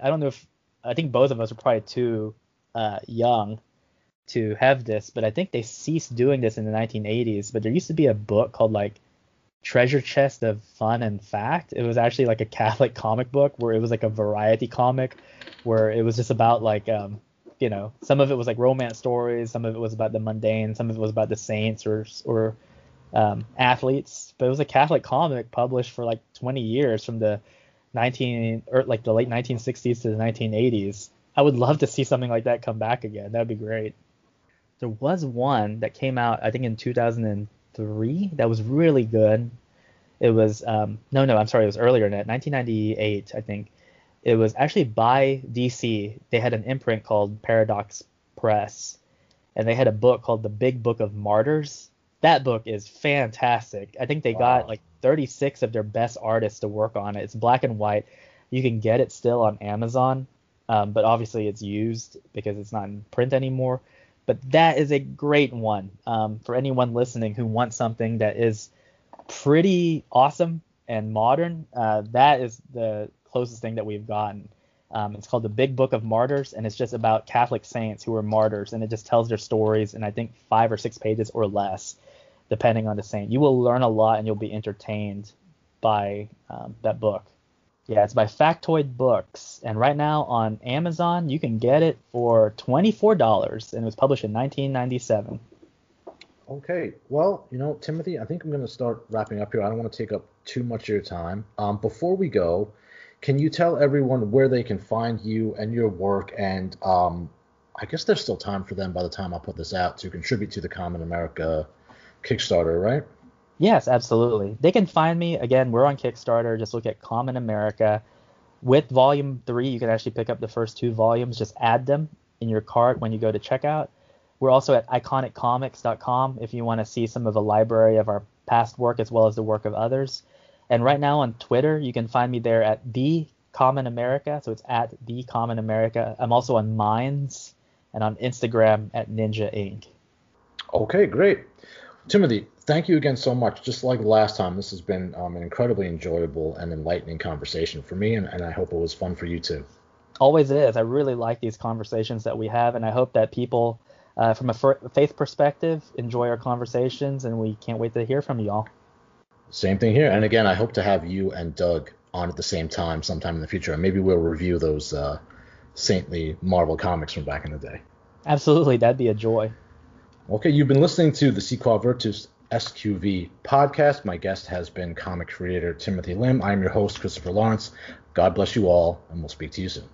I think both of us are probably too young to have this, but I think they ceased doing this in the 1980s. But there used to be a book called like Treasure Chest of Fun and Fact. It was actually like a Catholic comic book where it was like a variety comic where it was just about like some of it was like romance stories, some of it was about the mundane, some of it was about the saints or athletes. But it was a Catholic comic published for like 20 years from the late 1960s to the 1980s. I would love to see something like that come back again. That'd be great. There was one that came out, I think, in 2003 that was really good. It was I'm sorry, it was earlier than that, 1998, I think. It was actually by DC. They had an imprint called Paradox Press, and they had a book called The Big Book of Martyrs. That book is fantastic. I think they got like 36 of their best artists to work on it. It's black and white. You can get it still on Amazon, but obviously it's used because it's not in print anymore. But that is a great one for anyone listening who wants something that is pretty awesome and modern. That is the closest thing that we've gotten. It's called The Big Book of Martyrs, and it's just about Catholic saints who were martyrs, and it just tells their stories in I think 5 or 6 pages or less, depending on the saint. You will learn a lot and you'll be entertained by that book. Yeah, it's by Factoid Books, and right now on Amazon you can get it for $24, and it was published in 1997. Okay, well, Timothy, I think I'm going to start wrapping up here. I don't want to take up too much of your time. Before we go, can you tell everyone where they can find you and your work? And I guess there's still time for them by the time I put this out to contribute to the Common America Kickstarter, right? Yes, absolutely. They can find me. Again, we're on Kickstarter. Just look at Common America. With Volume 3, you can actually pick up the first 2 volumes. Just add them in your cart when you go to checkout. We're also at iconiccomics.com if you want to see some of the library of our past work as well as the work of others. And right now on Twitter, you can find me there at The Common America. So it's at The Common America. I'm also on Minds and on Instagram at Ninja Inc. Okay, great. Timothy, thank you again so much. Just like last time, this has been an incredibly enjoyable and enlightening conversation for me, and I hope it was fun for you too. Always is. I really like these conversations that we have, and I hope that people, from a faith perspective, enjoy our conversations, and we can't wait to hear from you all. Same thing here. And again, I hope to have you and Doug on at the same time sometime in the future, and maybe we'll review those saintly Marvel comics from back in the day. Absolutely. That'd be a joy. Okay, you've been listening to the Si Qua Virtus SQV podcast. My guest has been comic creator Timothy Lim. I'm your host, Christopher Lawrence. God bless you all, and we'll speak to you soon.